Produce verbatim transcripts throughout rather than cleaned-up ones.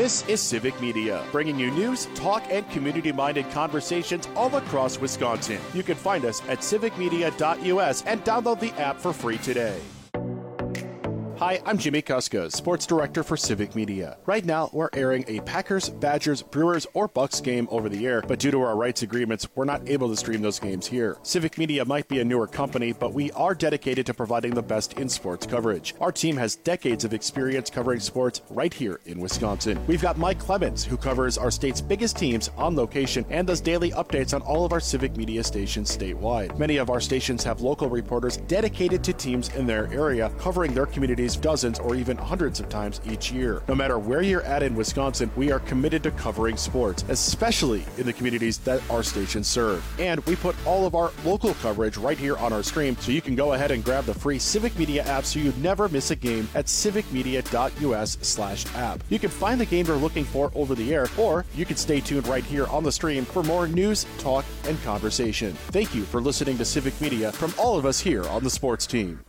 This is Civic Media, bringing you news, talk, and community-minded conversations all across Wisconsin. You can find us at civic media dot U S and download the app for free today. Hi, I'm Jimmy Kuska, Sports Director for Civic Media. Right now, we're airing a Packers, Badgers, Brewers, or Bucks game over the air, but due to our rights agreements, we're not able to stream those games here. Civic Media might be a newer company, but we are dedicated to providing the best in sports coverage. Our team has decades of experience covering sports right here in Wisconsin. We've got Mike Clemens, who covers our state's biggest teams on location and does daily updates on all of our Civic Media stations statewide. Many of our stations have local reporters dedicated to teams in their area, covering their communities dozens or even hundreds of times each year. No matter where you're at in Wisconsin, we are committed to covering sports, especially in the communities that our stations serve. And we put all of our local coverage right here on our stream, so you can go ahead and grab the free Civic Media app so you never miss a game at civic media dot U S slash app. You can find the game you're looking for over the air, or you can stay tuned right here on the stream for more news, talk, and conversation. Thank you for listening to Civic Media from all of us here on the sports team.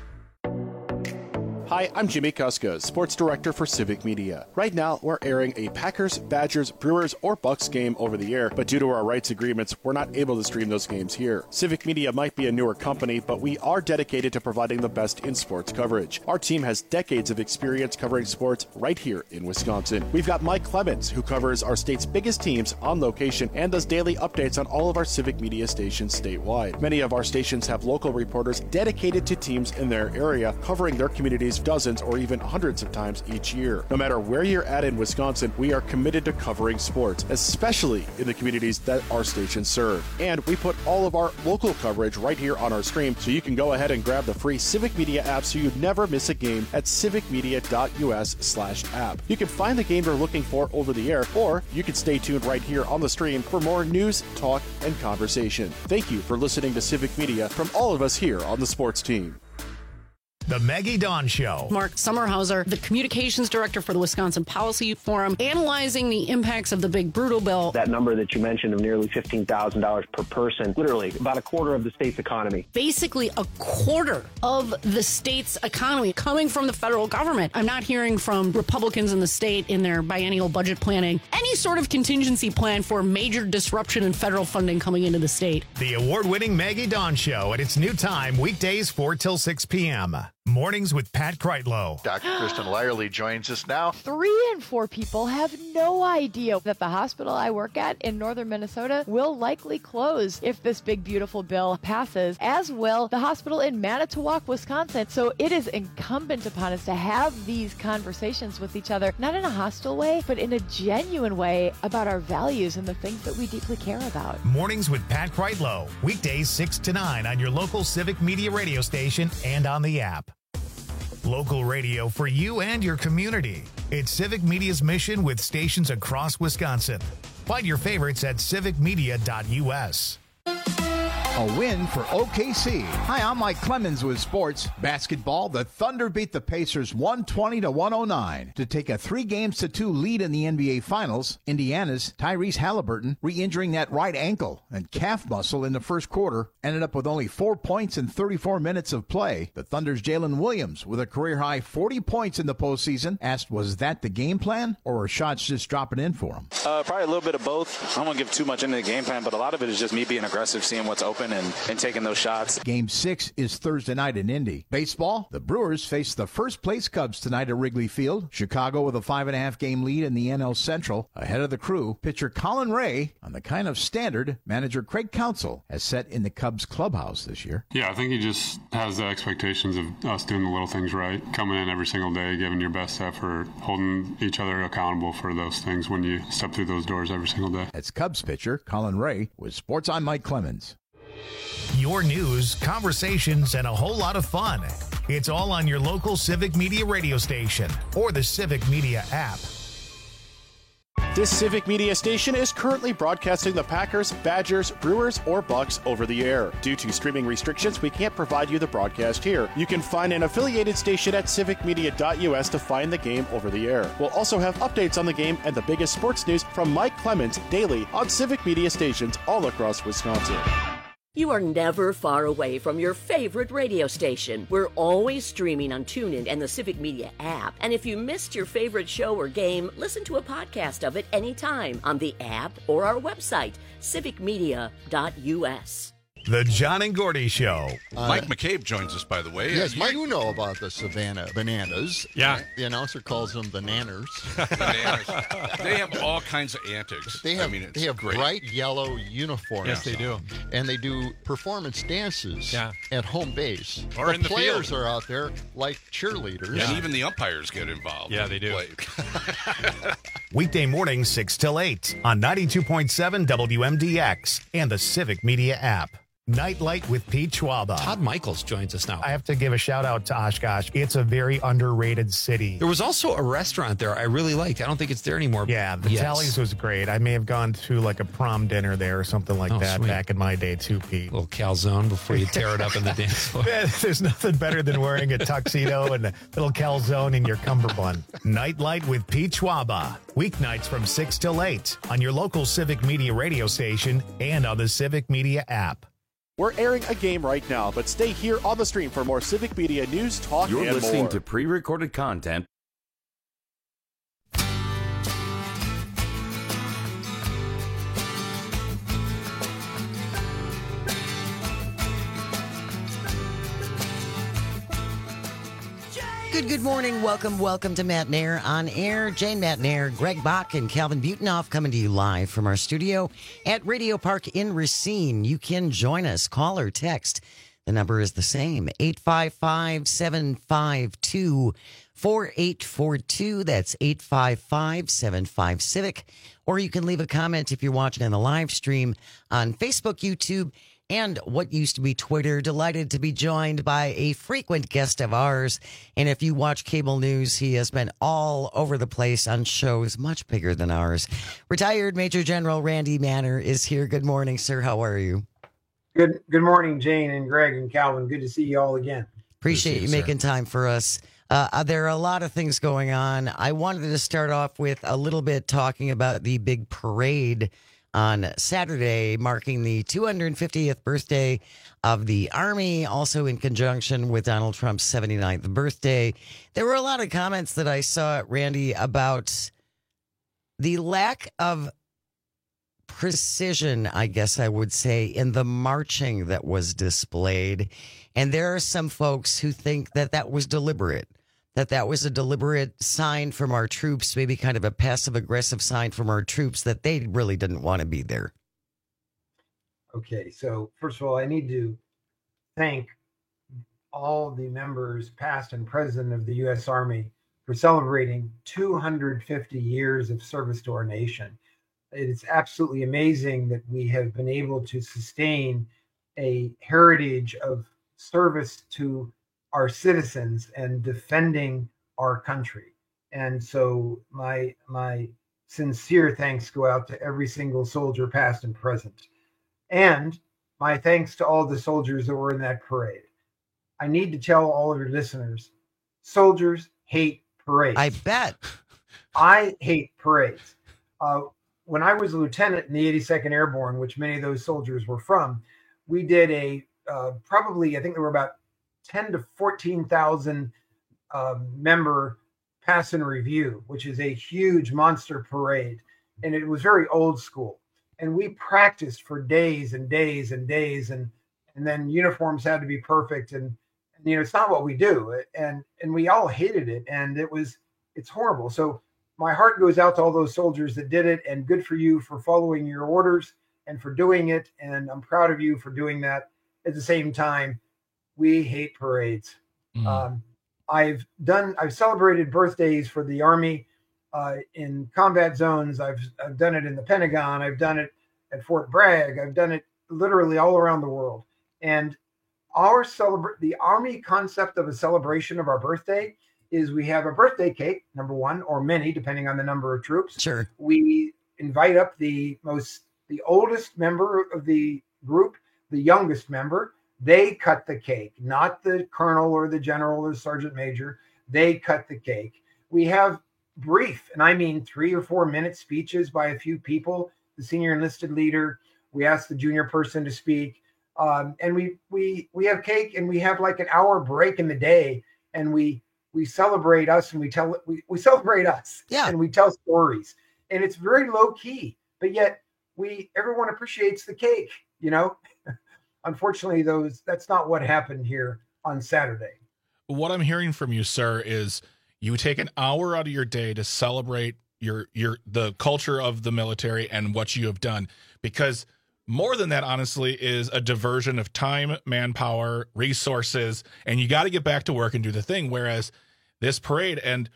Hi, I'm Jimmy Kuska, Sports Director for Civic Media. Right now, we're airing a Packers, Badgers, Brewers, or Bucks game over the air, but due to our rights agreements, we're not able to stream those games here. Civic Media might be a newer company, but we are dedicated to providing the best in sports coverage. Our team has decades of experience covering sports right here in Wisconsin. We've got Mike Clemens, who covers our state's biggest teams on location and does daily updates on all of our Civic Media stations statewide. Many of our stations have local reporters dedicated to teams in their area, covering their communities dozens or even hundreds of times each year. No matter where you're at in Wisconsin, we are committed to covering sports, especially in the communities that our stations serve. And we put all of our local coverage right here on our stream, so you can go ahead and grab the free Civic Media app so you never miss a game at civic media dot U S slash app. You can find the game you're looking for over the air, or you can stay tuned right here on the stream for more news, talk, and conversation. Thank you for listening to Civic Media from all of us here on the sports team. The Maggie Dawn Show. Mark Sommerhauser, the communications director for the Wisconsin Policy Forum, analyzing the impacts of the big brutal bill. That number that you mentioned of nearly fifteen thousand dollars per person, literally about a quarter of the state's economy. Basically a quarter of the state's economy coming from the federal government. I'm not hearing from Republicans in the state in their biennial budget planning any sort of contingency plan for major disruption in federal funding coming into the state. The award-winning Maggie Dawn Show at its new time, weekdays four till six p.m. Mornings with Pat Kreitlow. Doctor Kristen Lyerly joins us now. Three in four people have no idea that the hospital I work at in northern Minnesota will likely close if this big, beautiful bill passes, as will the hospital in Manitowoc, Wisconsin. So it is incumbent upon us to have these conversations with each other, not in a hostile way, but in a genuine way about our values and the things that we deeply care about. Mornings with Pat Kreitlow. Weekdays six to nine on your local Civic Media radio station and on the app. Local radio for you and your community. It's Civic Media's mission with stations across Wisconsin. Find your favorites at civic media dot U S. A win for O K C. Hi, I'm Mike Clemens with sports. Basketball, the Thunder beat the Pacers one twenty to one oh nine to take a three games to two lead in the N B A Finals. Indiana's Tyrese Halliburton, re-injuring that right ankle and calf muscle in the first quarter, ended up with only four points in thirty-four minutes of play. The Thunder's Jalen Williams, with a career-high forty points in the postseason, asked, was that the game plan, or were shots just dropping in for him? Uh, probably a little bit of both. I don't want to give too much into the game plan, but a lot of it is just me being aggressive, seeing what's open, And, and taking those shots. Game six is Thursday night in Indy. Baseball, the Brewers face the first-place Cubs tonight at Wrigley Field. Chicago with a five-and-a-half game lead in the N L Central. Ahead of the Crew, pitcher Colin Ray on the kind of standard manager Craig Counsell has set in the Cubs clubhouse this year. Yeah, I think he just has the expectations of us doing the little things right, coming in every single day, giving your best effort, holding each other accountable for those things when you step through those doors every single day. That's Cubs pitcher Colin Ray with Sports on Mike Clemens. Your news, conversations, and a whole lot of fun. It's all on your local Civic Media radio station or the Civic Media app. This Civic Media station is currently broadcasting the Packers, Badgers, Brewers, or Bucks over the air. Due to streaming restrictions, we can't provide you the broadcast here. You can find an affiliated station at civic media dot U S to find the game over the air. We'll also have updates on the game and the biggest sports news from Mike Clemens daily on Civic Media stations all across Wisconsin. You are never far away from your favorite radio station. We're always streaming on TuneIn and the Civic Media app. And if you missed your favorite show or game, listen to a podcast of it anytime on the app or our website, civic media dot u s. The John and Gordy Show. Uh, Mike McCabe joins us, by the way. Yes, Mike, you know about the Savannah Bananas. Yeah. The announcer calls them bananas. Bananas. They have all kinds of antics. They have, I mean, it's they have great. bright yellow uniforms. Yes, they do. And they do performance dances yeah. at home base. Or the in the players field. are out there like cheerleaders. Yeah. And even the umpires get involved. Yeah, they do. Weekday mornings, six till eight on ninety-two point seven W M D X and the Civic Media app. Nightlight with Pete Schwaba. Todd Michaels joins us now. I have to give a shout out to Oshkosh. It's a very underrated city. There was also a restaurant there I really liked. I don't think it's there anymore. Yeah, the yes. Tallies was great. I may have gone to like a prom dinner there or something like oh, that sweet. back in my day too, Pete. A little calzone before you tear it up in the dance floor. There's nothing better than wearing a tuxedo and a little calzone in your cummerbund. Nightlight with Pete Schwaba. Weeknights from six till eight on your local Civic Media radio station and on the Civic Media app. We're airing a game right now, but stay here on the stream for more Civic Media news, talk, You're and more. You're listening to pre-recorded content. Good, good morning. Welcome, welcome to Matt Nair on air. Jane Matt Nair, Greg Bach, and Calvin Butenhoff coming to you live from our studio at Radio Park in Racine. You can join us. Call or text. The number is the same, eight five five, seven five two, four eight four two. That's eight five five, seven five, Civic. Or you can leave a comment if you're watching on the live stream on Facebook, YouTube, and what used to be Twitter. Delighted to be joined by a frequent guest of ours. And if you watch cable news, he has been all over the place on shows much bigger than ours. Retired Major General Randy Manner is here. Good morning, sir. How are you? Good Good morning, Jane and Greg and Calvin. Good to see you all again. Appreciate you, you making time for us. Uh, there are a lot of things going on. I wanted to start off with a little bit talking about the big parade on Saturday, marking the two hundred fiftieth birthday of the Army, also in conjunction with Donald Trump's seventy-ninth birthday. There were a lot of comments that I saw, Randy, about the lack of precision, I guess I would say, in the marching that was displayed. And there are some folks who think that that was deliberate. That that was a deliberate sign from our troops, maybe kind of a passive-aggressive sign from our troops that they really didn't want to be there. Okay, so first of all, I need to thank all the members, past and present, of the U S Army for celebrating two hundred fifty years of service to our nation. It is absolutely amazing that we have been able to sustain a heritage of service to our citizens and defending our country. And so my my sincere thanks go out to every single soldier, past and present. And my thanks to all the soldiers that were in that parade. I need to tell all of your listeners, soldiers hate parades. I bet. I hate parades. Uh, when I was a lieutenant in the eighty-second Airborne, which many of those soldiers were from, we did a uh, probably, I think there were about ten to fourteen thousand uh, member pass and review, which is a huge monster parade. And it was very old school. And we practiced for days and days and days. And, and then uniforms had to be perfect. And, and, you know, it's not what we do. And, and we all hated it. And it was, it's horrible. So my heart goes out to all those soldiers that did it, and good for you for following your orders and for doing it. And I'm proud of you for doing that. At the same time, we hate parades. Mm. Um, I've done, I've celebrated birthdays for the Army uh, in combat zones. I've, I've done it in the Pentagon. I've done it at Fort Bragg. I've done it literally all around the world. And our celebrate, the Army concept of a celebration of our birthday is we have a birthday cake, number one, or many, depending on the number of troops. Sure. We invite up the most, the oldest member of the group, the youngest member. They cut the cake, not the colonel or the general or the sergeant major. They cut the cake. We have brief, and I mean three or four minute speeches by a few people, the senior enlisted leader. We ask the junior person to speak. Um, and we we we have cake, and we have like an hour break in the day, and we we celebrate us, and we tell we, we celebrate us, yeah, and we tell stories, and it's very low key, but yet we everyone appreciates the cake, you know. Unfortunately, those that's not what happened here on Saturday. What I'm hearing from you, sir, is you take an hour out of your day to celebrate your your the culture of the military and what you have done, because more than that, honestly, is a diversion of time, manpower, resources, and you got to get back to work and do the thing. Whereas this parade, and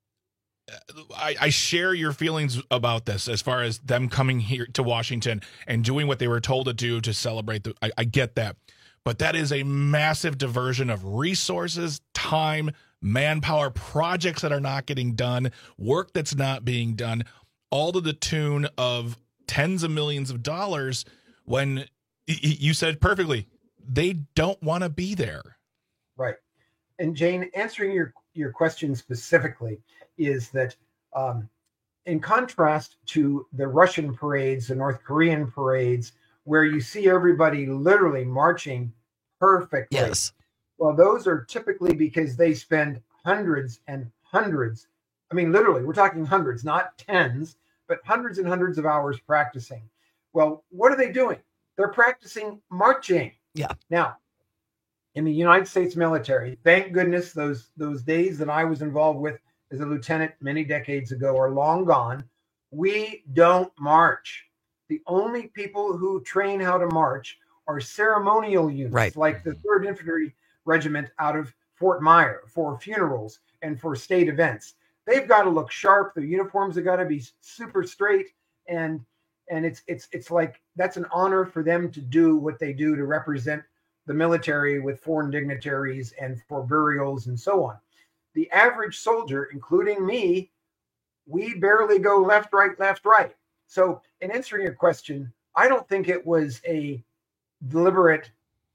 I, I share your feelings about this as far as them coming here to Washington and doing what they were told to do to celebrate. The, I, I get that. But that is a massive diversion of resources, time, manpower, projects that are not getting done, work that's not being done, all to the tune of tens of millions of dollars. When you said perfectly, they don't want to be there. Right. And Jane, answering your, your question specifically is that um, in contrast to the Russian parades, the North Korean parades, where you see everybody literally marching perfectly. Yes. Well, those are typically because they spend hundreds and hundreds. I mean, literally, we're talking hundreds, not tens, but hundreds and hundreds of hours practicing. Well, what are they doing? They're practicing marching. Yeah. Now, in the United States military, thank goodness those those days that I was involved with as a lieutenant many decades ago are long gone. We don't march. The only people who train how to march are ceremonial units, right, like the third Infantry Regiment out of Fort Myer for funerals and for state events. They've got to look sharp. Their uniforms have got to be super straight, and and it's it's it's like that's an honor for them to do what they do to represent the military with foreign dignitaries and for burials and so on. The average soldier, including me, we barely go left, right, left, right. So in answering your question, I don't think it was a deliberate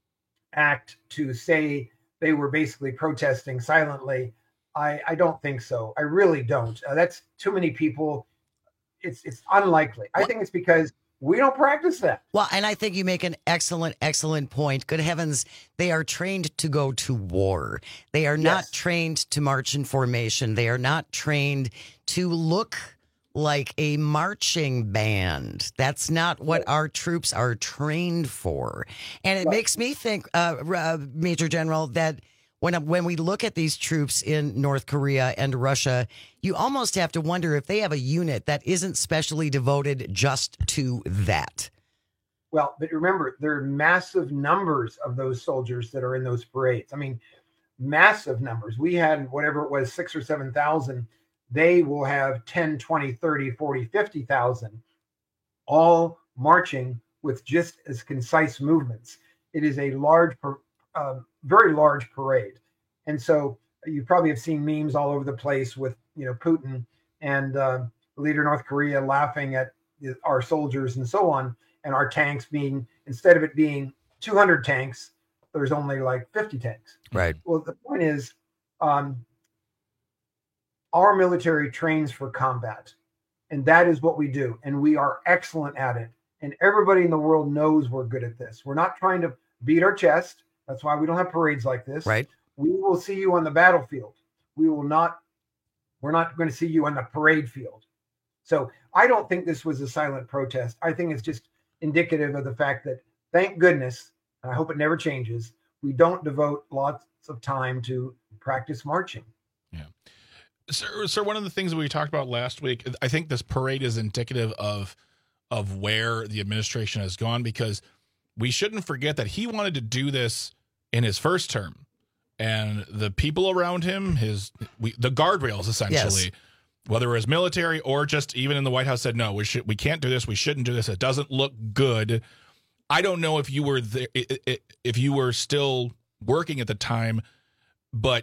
act to say they were basically protesting silently. I, I don't think so. I really don't. Uh, that's too many people. It's it's unlikely. I think it's because we don't practice that. Well, and I think you make an excellent, excellent point. Good heavens, they are trained to go to war. They are not Yes. trained to march in formation. They are not trained to look like a marching band. That's not what our troops are trained for. And it Right. makes me think, uh, uh, Major General, that when when we look at these troops in North Korea and Russia, you almost have to wonder if they have a unit that isn't specially devoted just to that. Well, but remember, there are massive numbers of those soldiers that are in those parades. I mean, massive numbers. We had whatever it was, six or seven thousand. They will have ten, twenty, thirty, forty, fifty thousand, all marching with just as concise movements. It is a large, uh, very large parade. And so you probably have seen memes all over the place with, you know, Putin and uh, the leader of North Korea laughing at our soldiers and so on, and our tanks being, instead of it being two hundred tanks, there's only like fifty tanks. Right. Well, the point is, um, our military trains for combat, and that is what we do. And we are excellent at it. And everybody in the world knows we're good at this. We're not trying to beat our chest. That's why we don't have parades like this. Right. We will see you on the battlefield. We will not, we're not going to see you on the parade field. So I don't think this was a silent protest. I think it's just indicative of the fact that, thank goodness, and I hope it never changes, we don't devote lots of time to practice marching. Yeah. Sir, sir, one of the things that we talked about last week, I think this parade is indicative of of where the administration has gone, because we shouldn't forget that he wanted to do this in his first term, and the people around him, his we, the guardrails essentially, Yes. whether it was military or just even in the White House, said no, we should we can't do this, we shouldn't do this, it doesn't look good. I don't know if you were there, if you were still working at the time, but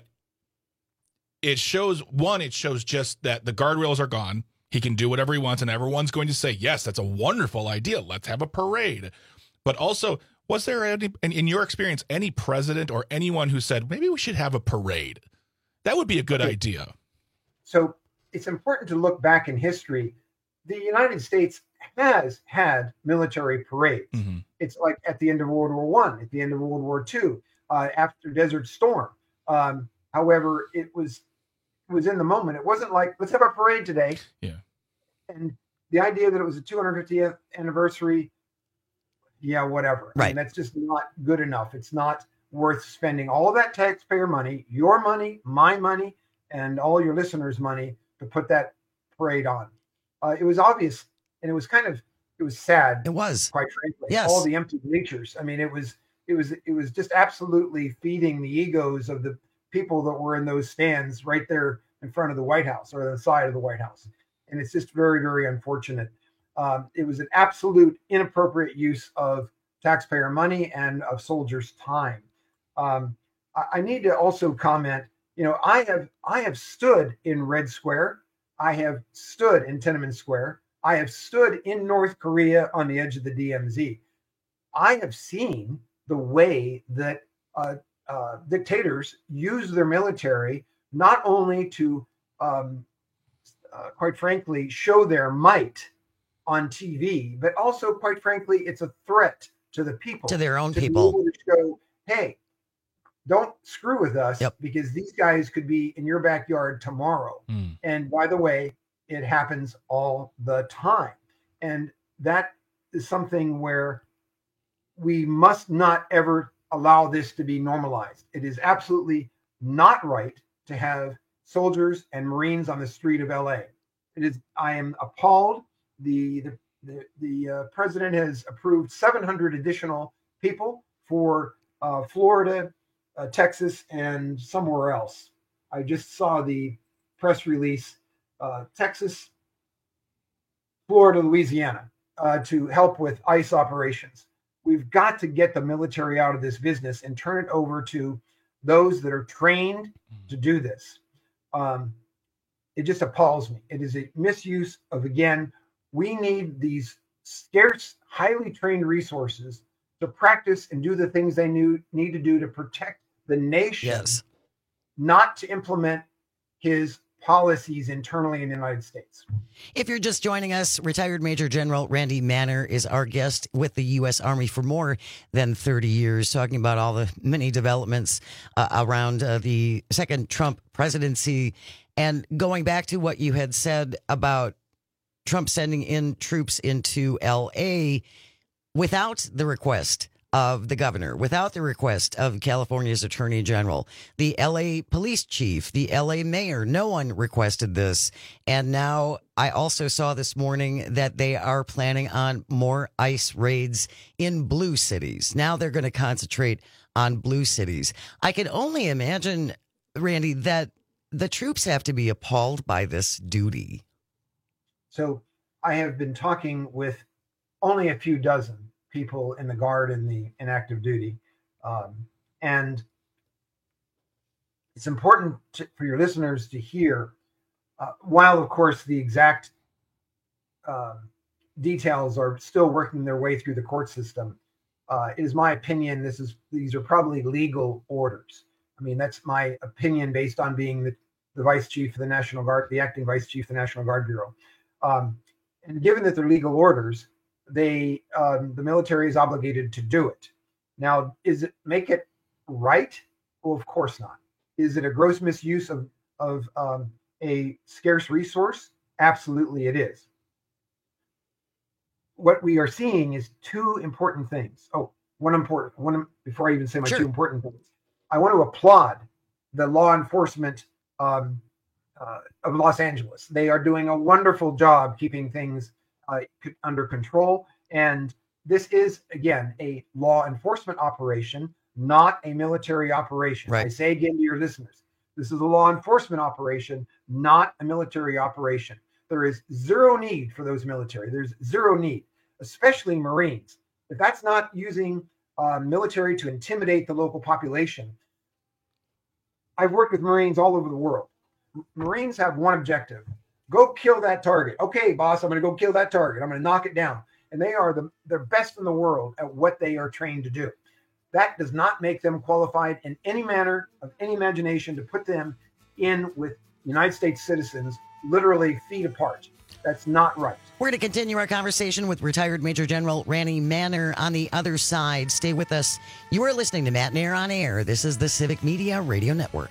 it shows, one, it shows just that the guardrails are gone. He can do whatever he wants, and everyone's going to say, yes, that's a wonderful idea. Let's have a parade. But also, was there any, in, in your experience, any president or anyone who said, maybe we should have a parade? That would be a good idea. So it's important to look back in history. The United States has had military parades. Mm-hmm. It's like at the end of World War One, at the end of World War Two, uh, after Desert Storm. Um, however, it was it was in the moment. It wasn't like, let's have a parade today. Yeah. And the idea that it was the two hundred fiftieth anniversary, yeah, whatever. Right. I mean, that's just not good enough. It's not worth spending all of that taxpayer money, your money, my money, and all your listeners' money to put that parade on. Uh, it was obvious, and it was kind of, it was sad. It was, quite frankly. Yes. All the empty bleachers. I mean, it was, it was, it was just absolutely feeding the egos of the people that were in those stands right there in front of the White House or the side of the White House. And it's just very, very unfortunate. Um, it was an absolute inappropriate use of taxpayer money and of soldiers' time. Um, I, I need to also comment, you know, I have I have stood in Red Square. I have stood in Tiananmen Square. I have stood in North Korea on the edge of the D M Z. I have seen the way that uh, uh, dictators use their military not only to, um, uh, quite frankly, show their might on T V, but also, quite frankly, it's a threat to the people, to their own to people. Be able to show, hey, don't screw with us yep. because these guys could be in your backyard tomorrow. Mm. And by the way, it happens all the time. And that is something where we must not ever allow this to be normalized. It is absolutely not right to have soldiers and Marines on the street of L A. It is. I am appalled. The the the, the uh, president has approved seven hundred additional people for uh, Florida, uh, Texas, and somewhere else. I just saw the press release. Uh, Texas, Florida, Louisiana, uh, to help with ICE operations. We've got to get the military out of this business and turn it over to those that are trained to do this. Um, it just appalls me. It is a misuse of, again, we need these scarce, highly trained resources to practice and do the things they knew, need to do to protect the nation, yes. not to implement his policies internally in the United States. If you're just joining us, retired Major General Randy Manner is our guest with the U S Army for more than thirty years, talking about all the many developments uh, around uh, the second Trump presidency. And going back to what you had said about Trump sending in troops into L A without the request of the governor, without the request of California's attorney general, the L A police chief, the L A mayor, no one requested this. And now I also saw this morning that they are planning on more ICE raids in blue cities. Now they're going to concentrate on blue cities. I can only imagine, Randy, that the troops have to be appalled by this duty. So I have been talking with only a few dozen people in the Guard and the in active duty. Um, and it's important to, for your listeners to hear, uh, while of course the exact uh, details are still working their way through the court system, uh, it is my opinion, this is these are probably legal orders. I mean, that's my opinion based on being the, the vice chief of the National Guard, the acting vice chief of the National Guard Bureau. Um, and given that they're legal orders, they um, the military is obligated to do it. Now, is it make it right? Well, of course not. Is it a gross misuse of of um, a scarce resource? Absolutely, it is. What we are seeing is two important things. Oh, one important one before I even say my Sure. two important things. I want to applaud the law enforcement um, uh, of Los Angeles. They are doing a wonderful job keeping things Uh, under control. And this is, again, a law enforcement operation, not a military operation. Right. I say again to your listeners, this is a law enforcement operation, not a military operation. There is zero need for those military. There's zero need, especially Marines. If that's not using uh, military to intimidate the local population, I've worked with Marines all over the world. Marines have one objective: go kill that target. Okay, boss, I'm going to go kill that target. I'm going to knock it down. And they are the they're best in the world at what they are trained to do. That does not make them qualified in any manner of any imagination to put them in with United States citizens literally feet apart. That's not right. We're going to continue our conversation with retired Major General Randy Manner on the other side. Stay with us. You are listening to Matt Nair on Air. This is the Civic Media Radio Network.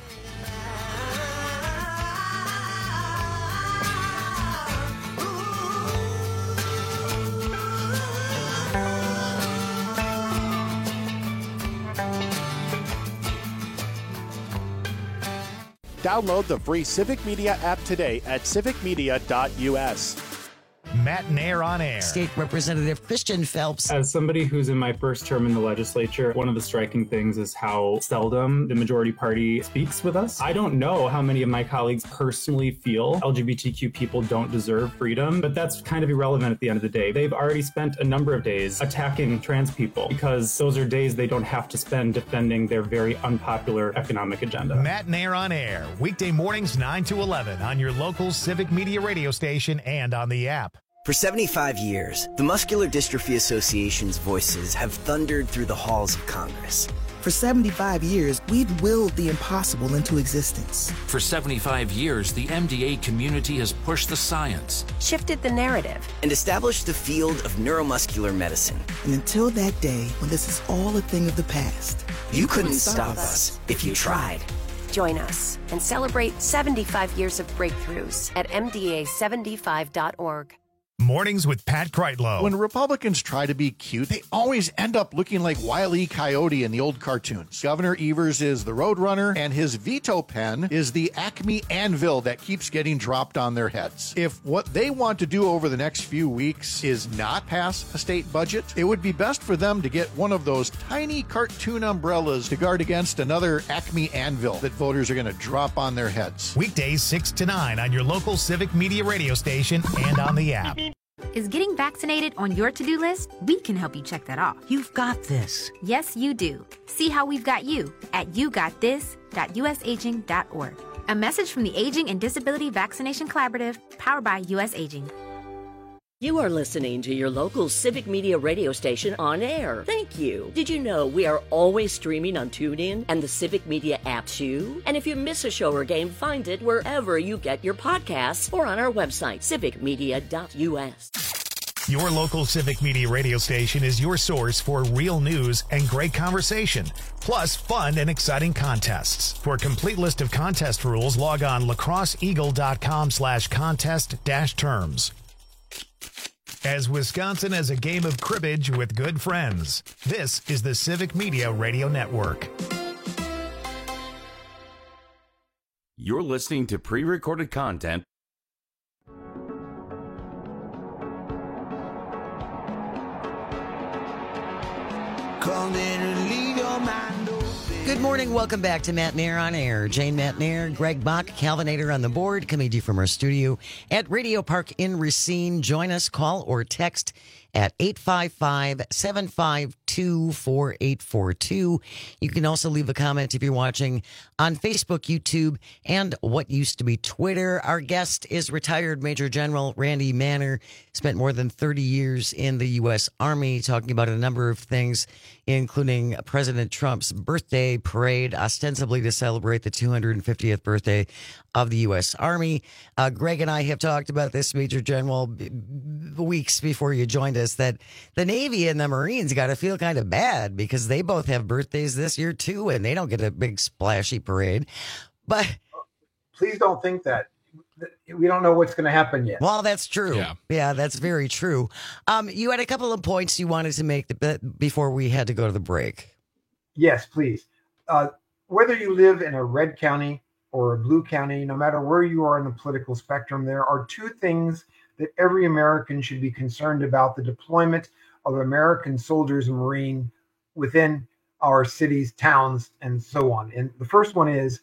Download the free Civic Media app today at civic media dot u s. Matt Nair on Air. State Representative Christian Phelps. As somebody who's in my first term in the legislature, one of the striking things is how seldom the majority party speaks with us. I don't know how many of my colleagues personally feel L G B T Q people don't deserve freedom, but that's kind of irrelevant at the end of the day. They've already spent a number of days attacking trans people because those are days they don't have to spend defending their very unpopular economic agenda. Matt Nair on Air, weekday mornings nine to eleven on your local Civic Media radio station and on the app. For seventy-five years, the Muscular Dystrophy Association's voices have thundered through the halls of Congress. For seventy-five years, we've willed the impossible into existence. For seventy-five years, the M D A community has pushed the science, shifted the narrative, and established the field of neuromuscular medicine. And until that day, when this is all a thing of the past, you, you couldn't, couldn't stop, stop us if you tried. Join us and celebrate seventy-five years of breakthroughs at m d a seventy-five dot org. Mornings with Pat Kreitlow. When Republicans try to be cute, they always end up looking like Wile E. Coyote in the old cartoons. Governor Evers is the Roadrunner, and his veto pen is the Acme anvil that keeps getting dropped on their heads. If what they want to do over the next few weeks is not pass a state budget, it would be best for them to get one of those tiny cartoon umbrellas to guard against another Acme anvil that voters are going to drop on their heads. Weekdays six to nine on your local Civic Media radio station and on the app. Is getting vaccinated on your to-do list? We can help you check that off. You've got this. Yes, you do. See how we've got you at you got this dot u s aging dot org. A message from the Aging and Disability Vaccination Collaborative, powered by U S Aging. You are listening to your local Civic Media radio station on air. Thank you. Did you know we are always streaming on TuneIn and the Civic Media app too? And if you miss a show or game, find it wherever you get your podcasts or on our website, civic media dot u s. Your local Civic Media radio station is your source for real news and great conversation, plus fun and exciting contests. For a complete list of contest rules, log on lacrosse eagle dot com slash contest dash terms. As Wisconsin as a game of cribbage with good friends, this is the Civic Media Radio Network. You're listening to pre-recorded content. Good morning. Welcome back to Matt Nair on Air. Jane Matt Nair, Greg Bach, Calvinator on the board, coming to you from our studio at Radio Park in Racine. Join us, call or text at eight five five, seven five two, four eight four two. You can also leave a comment if you're watching on Facebook, YouTube, and what used to be Twitter. Our guest is retired Major General Randy Manner. Spent more than thirty years in the U S Army, talking about a number of things, including President Trump's birthday parade, ostensibly to celebrate the two hundred fiftieth birthday of the U S Army. Uh, Greg and I have talked about this, Major General, b- b- weeks before you joined us, that the Navy and the Marines got to feel kind of bad because they both have birthdays this year too, and they don't get a big splashy parade. But please don't think that. We don't know what's going to happen yet. Well, that's true. Yeah, yeah that's very true. Um, you had a couple of points you wanted to make the, before we had to go to the break. Yes, please. Uh, whether you live in a red county or a blue county, no matter where you are in the political spectrum, there are two things that every American should be concerned about: the deployment of American soldiers and Marines within our cities, towns, and so on. And the first one is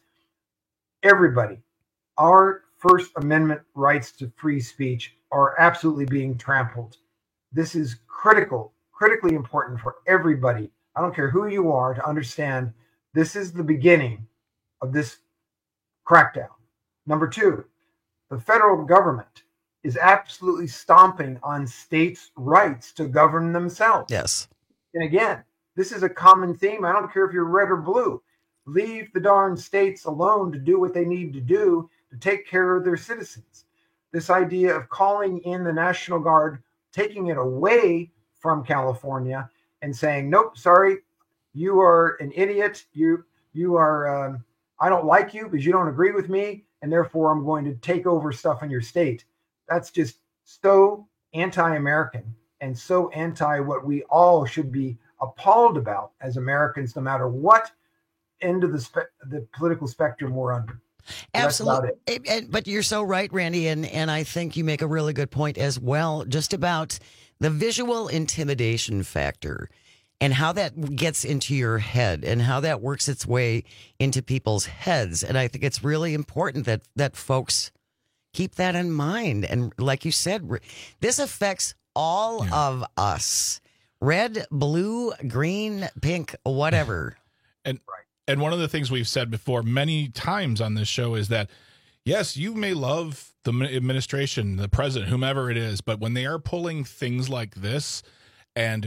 everybody. Our First Amendment rights to free speech are absolutely being trampled. This is critical, critically important for everybody. I don't care who you are, to understand this is the beginning of this crackdown. Number two, the federal government is absolutely stomping on states' rights to govern themselves. Yes. And again, this is a common theme. I don't care if you're red or blue. Leave the darn states alone to do what they need to do to take care of their citizens. this idea of calling in the National Guard, taking it away from California and saying, nope, sorry, you are an idiot. You, you are, um, I don't like you because you don't agree with me, and therefore I'm going to take over stuff in your state. That's just so anti-American and so anti what we all should be appalled about as Americans, no matter what end of the spe- the political spectrum we're under. So Absolutely. And- and- but you're so right, Randy. And, and I think you make a really good point as well, just about the visual intimidation factor and how that gets into your head and how that works its way into people's heads. And I think it's really important that, that folks keep that in mind. And like you said, this affects all yeah. of us. Red, blue, green, pink, whatever. And and one of the things we've said before many times on this show is that, yes, you may love the administration, the president, whomever it is, but when they are pulling things like this and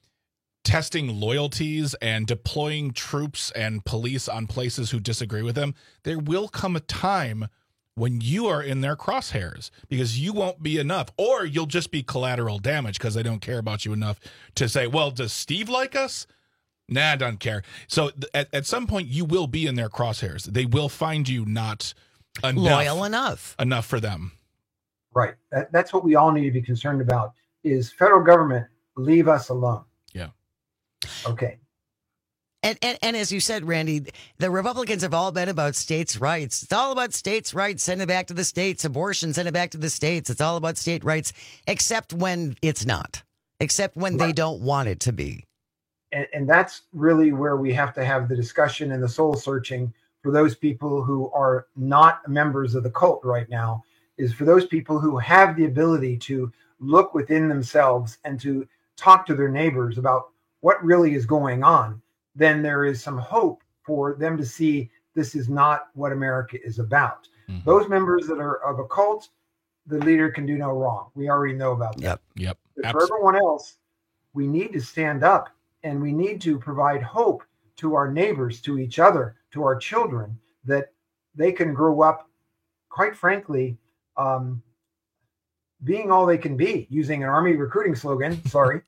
testing loyalties and deploying troops and police on places who disagree with them, there will come a time when you are in their crosshairs because you won't be enough, or you'll just be collateral damage because they don't care about you enough to say, well, does Steve like us? Nah, doesn't care. So th- at, at some point you will be in their crosshairs. They will find you not enough, loyal enough, enough for them. Right. That, that's what we all need to be concerned about is federal government, leave us alone. Yeah. Okay. And, and and as you said, Randy, the Republicans have all been about states' rights. It's all about states' rights. Send it back to the states. Abortion, send it back to the states. It's all about state rights, except when it's not, except when right. they don't want it to be. And, and that's really where we have to have the discussion and the soul searching for those people who are not members of the cult right now, is for those people who have the ability to look within themselves and to talk to their neighbors about what really is going on. Then there is some hope for them to see this is not what America is about. Mm-hmm. Those members that are of a cult, the leader can do no wrong. We already know about that. Yep. Yep. But for everyone else, we need to stand up and we need to provide hope to our neighbors, to each other, to our children, that they can grow up, quite frankly, um, being all they can be, using an Army recruiting slogan. Sorry.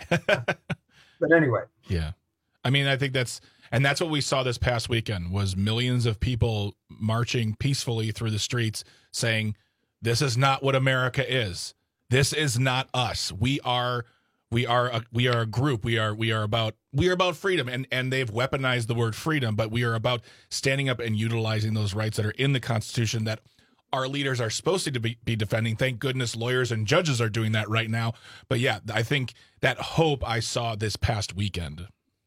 But anyway. Yeah. I mean, I think that's, and that's what we saw this past weekend was millions of people marching peacefully through the streets saying, this is not what America is. This is not us. We are, we are, a, we are a group. We are, we are about, we are about freedom. And, and they've weaponized the word freedom, but we are about standing up and utilizing those rights that are in the Constitution that our leaders are supposed to be, be defending. Thank goodness lawyers and judges are doing that right now. But yeah, I think that hope I saw this past weekend.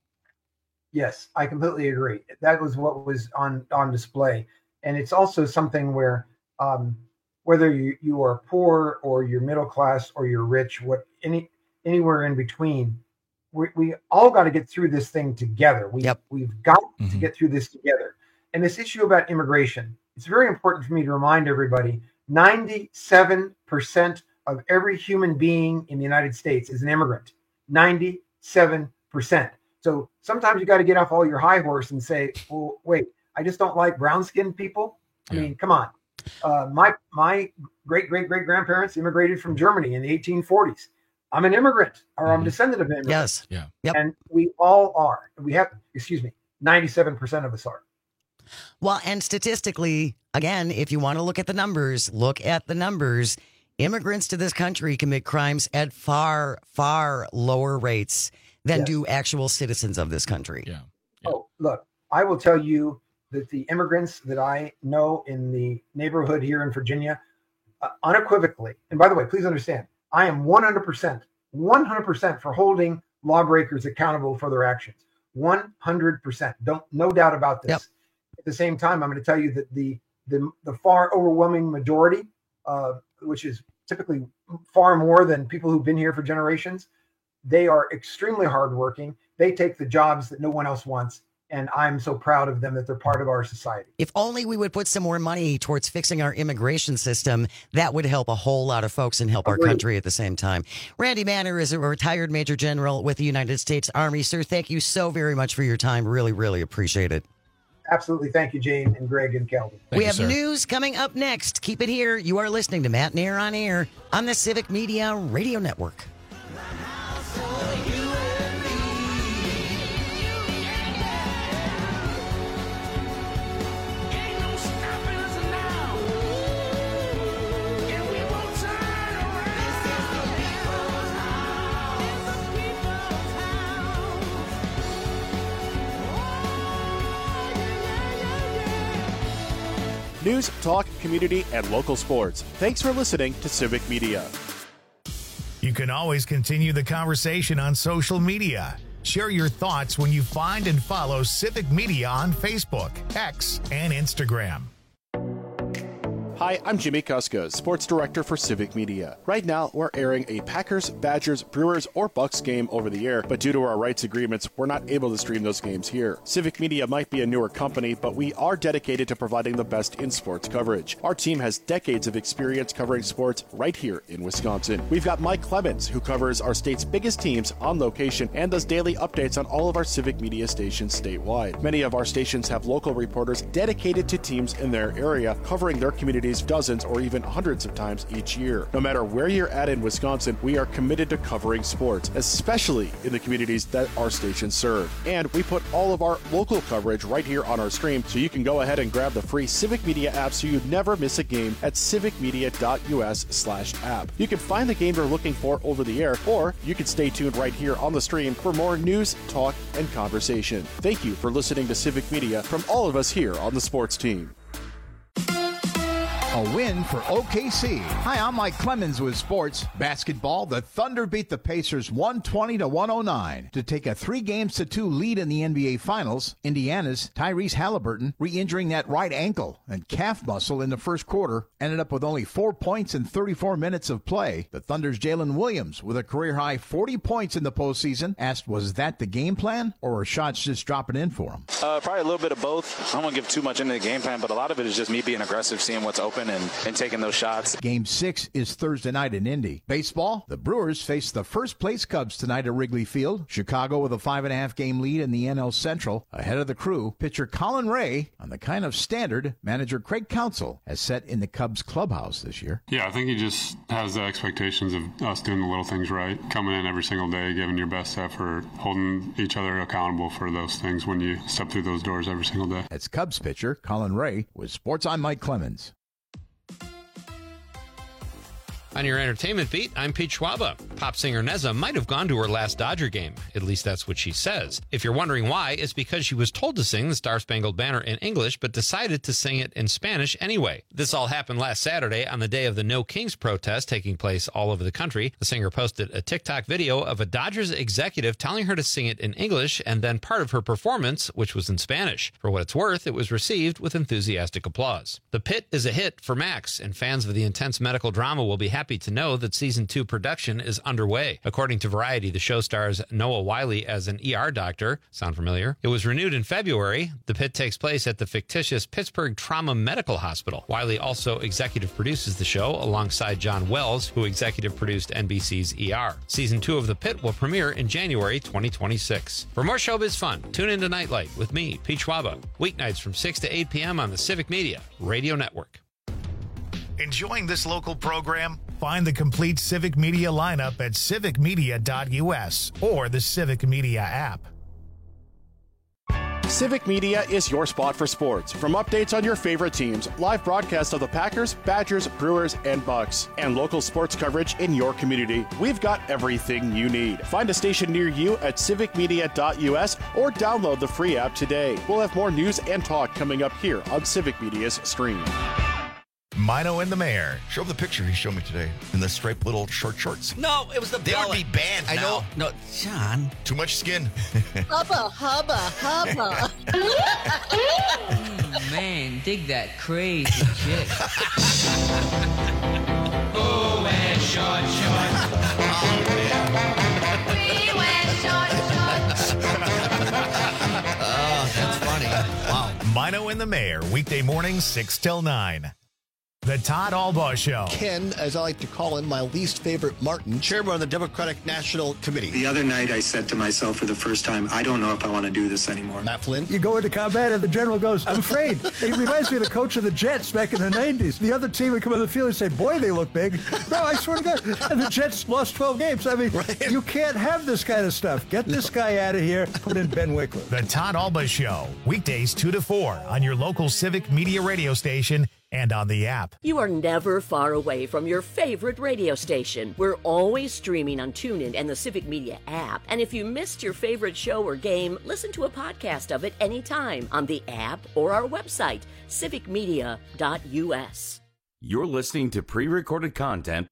Yes, I completely agree. That was what was on, on display. And it's also something where um, whether you, you are poor or you're middle class or you're rich, what any anywhere in between, we, we all got to get through this thing together. We, yep. We've got mm-hmm. to get through this together. And this issue about immigration, it's very important for me to remind everybody, ninety-seven percent of every human being in the United States is an immigrant. ninety-seven percent. So sometimes you got to get off all your high horse and say, well, wait, I just don't like brown-skinned people. I yeah. mean, come on. Uh, my my great, great, great grandparents immigrated from Germany in the eighteen forties. I'm an immigrant, or mm-hmm. I'm a descendant of immigrants. Yes. Yeah. Yep. And we all are. We have, excuse me, ninety-seven percent of us are. Well, and statistically, again, if you want to look at the numbers, look at the numbers. Immigrants to this country commit crimes at far, far lower rates than yes. do actual citizens of this country. Yeah. yeah. Oh, look, I will tell you that the immigrants that I know in the neighborhood here in Virginia, uh, unequivocally, and by the way, please understand, I am one hundred percent, one hundred percent for holding lawbreakers accountable for their actions. one hundred percent. Don't, no doubt about this. Yep. At the same time, I'm going to tell you that the, the, the far overwhelming majority, uh, which is typically far more than people who've been here for generations, they are extremely hardworking. They take the jobs that no one else wants. And I'm so proud of them that they're part of our society. If only we would put some more money towards fixing our immigration system, that would help a whole lot of folks and help Agreed. Our country at the same time. Randy Manner is a retired Major General with the United States Army. Sir, thank you so very much for your time. Really, really appreciate it. absolutely thank you, Jane and Greg and Calvin. Thank we you, have sir. News coming up next. Keep it here. You are listening to Matt Nair on Air on the Civic Media Radio Network. News, talk, community, and local sports. Thanks for listening to Civic Media. You can always continue the conversation on social media. Share your thoughts when you find and follow Civic Media on Facebook, X, and Instagram. Hi, I'm Jimmy Kuska, Sports Director for Civic Media. Right now, we're airing a Packers, Badgers, Brewers, or Bucks game over the air, but due to our rights agreements, we're not able to stream those games here. Civic Media might be a newer company, but we are dedicated to providing the best in sports coverage. Our team has decades of experience covering sports right here in Wisconsin. We've got Mike Clemens, who covers our state's biggest teams on location and does daily updates on all of our Civic Media stations statewide. Many of our stations have local reporters dedicated to teams in their area, covering their communities dozens or even hundreds of times each year. No matter where you're at in Wisconsin, we are committed to covering sports, especially in the communities that our stations serve. And we put all of our local coverage right here on our stream, so you can go ahead and grab the free Civic Media app so you never miss a game at civicmedia.us slash app. You can find the game you're looking for over the air, or you can stay tuned right here on the stream for more news, talk, and conversation. Thank you for listening to Civic Media from all of us here on the sports team. A win for O K C. Hi, I'm Mike Clemens with sports. Basketball, the Thunder beat the Pacers one twenty to one oh nine to take a three games to two lead in the N B A Finals. Indiana's Tyrese Halliburton, re-injuring that right ankle and calf muscle in the first quarter, ended up with only four points in thirty-four minutes of play. The Thunder's Jalen Williams, with a career-high forty points in the postseason, asked, was that the game plan, or were shots just dropping in for him? Uh, probably a little bit of both. I don't want to give too much into the game plan, but a lot of it is just me being aggressive, seeing what's open, and, and taking those shots. Game six is Thursday night in Indy. Baseball, the Brewers face the first-place Cubs tonight at Wrigley Field. Chicago with a five-and-a-half game lead in the N L Central. Ahead of the Crew, pitcher Colin Ray on the kind of standard manager Craig Counsell has set in the Cubs clubhouse this year. Yeah, I think he just has the expectations of us doing the little things right, coming in every single day, giving your best effort, holding each other accountable for those things when you step through those doors every single day. That's Cubs pitcher Colin Ray with Sports on Mike Clemens. On your entertainment beat, I'm Pete Schwaba. Pop singer Neza might have gone to her last Dodger game. At least that's what she says. If you're wondering why, it's because she was told to sing the Star-Spangled Banner in English, but decided to sing it in Spanish anyway. This all happened last Saturday on the day of the No Kings protest taking place all over the country. The singer posted a TikTok video of a Dodgers executive telling her to sing it in English, and then part of her performance, which was in Spanish. For what it's worth, it was received with enthusiastic applause. The Pit is a hit for Max, and fans of the intense medical drama will be happy Happy to know that season two production is underway. According to Variety, the show stars Noah Wyle as an E R doctor. Sound familiar? It was renewed in February. The Pit takes place at the fictitious Pittsburgh Trauma Medical Hospital. Wyle also executive produces the show alongside John Wells, who executive produced N B C's E R. Season two of The Pit will premiere in January twenty twenty-six. For more showbiz fun, tune into Nightlight with me, Pete Schwaba, weeknights from six to eight p.m. on the Civic Media Radio Network. Enjoying this local program? Find the complete Civic Media lineup at civic media dot U S or the Civic Media app. Civic Media is your spot for sports. From updates on your favorite teams, live broadcasts of the Packers, Badgers, Brewers, and Bucks, and local sports coverage in your community, we've got everything you need. Find a station near you at civic media dot U S or download the free app today. We'll have more news and talk coming up here on Civic Media's stream. Mino and the Mayor. Show him the picture he showed me today in the striped little short shorts. No, it was the They belly. would be banned I now. know. No, John. Too much skin. Hubba, hubba, hubba. Oh, man, dig that crazy chick. Oh, wear short shorts. We wear short shorts. Oh, that's funny. Wow. Mino and the Mayor, weekday mornings, six till nine. The Todd Albaugh Show. Ken, as I like to call him, my least favorite Martin, chairman of the Democratic National Committee. The other night I said to myself for the first time, I don't know if I want to do this anymore. Matt Flynn. You go into combat and the general goes, I'm afraid. He reminds me of the coach of the Jets back in the nineties. The other team would come on the field and say, boy, they look big. No, I swear to God. And the Jets lost twelve games. I mean, right. You can't have this kind of stuff. Get this guy out of here. Put in Ben Wickler. The Todd Albaugh Show. Weekdays two to four on your local Civic Media radio station and on the app. You are never far away from your favorite radio station. We're always streaming on TuneIn and the Civic Media app. And if you missed your favorite show or game, listen to a podcast of it anytime on the app or our website, civic media dot u s. You're listening to pre-recorded content.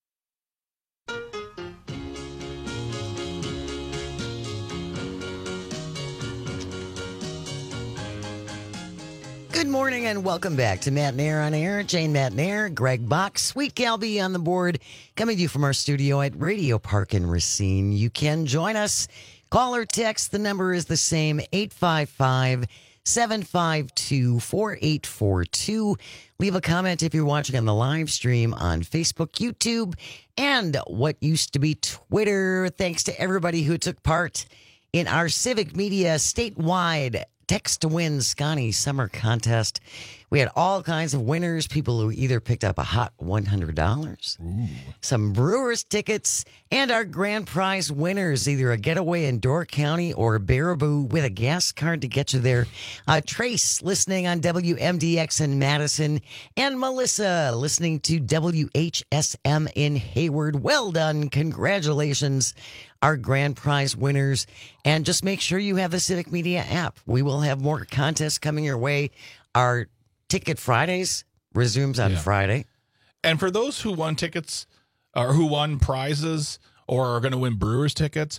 Good morning and welcome back to Matt Nair on Air. Jane Matt Nair, Greg Bach, Sweet Galby on the board, coming to you from our studio at Radio Park in Racine. You can join us. Call or text. The number is the same, eight five five, seven five two, four eight four two. Leave a comment if you're watching on the live stream on Facebook, YouTube, and what used to be Twitter. Thanks to everybody who took part in our Civic Media statewide Text to Win Scotty Summer Contest. We had all kinds of winners, people who either picked up a hot one hundred dollars, Ooh. some Brewers tickets, and our grand prize winners, either a getaway in Door County or Baraboo with a gas card to get you there. Uh, Trace, listening on W M D X in Madison, and Melissa, listening to W H S M in Hayward. Well done. Congratulations, our grand prize winners. And just make sure you have the Civic Media app. We will have more contests coming your way. Our Ticket Fridays resumes on yeah. Friday. And for those who won tickets or who won prizes or are going to win Brewers tickets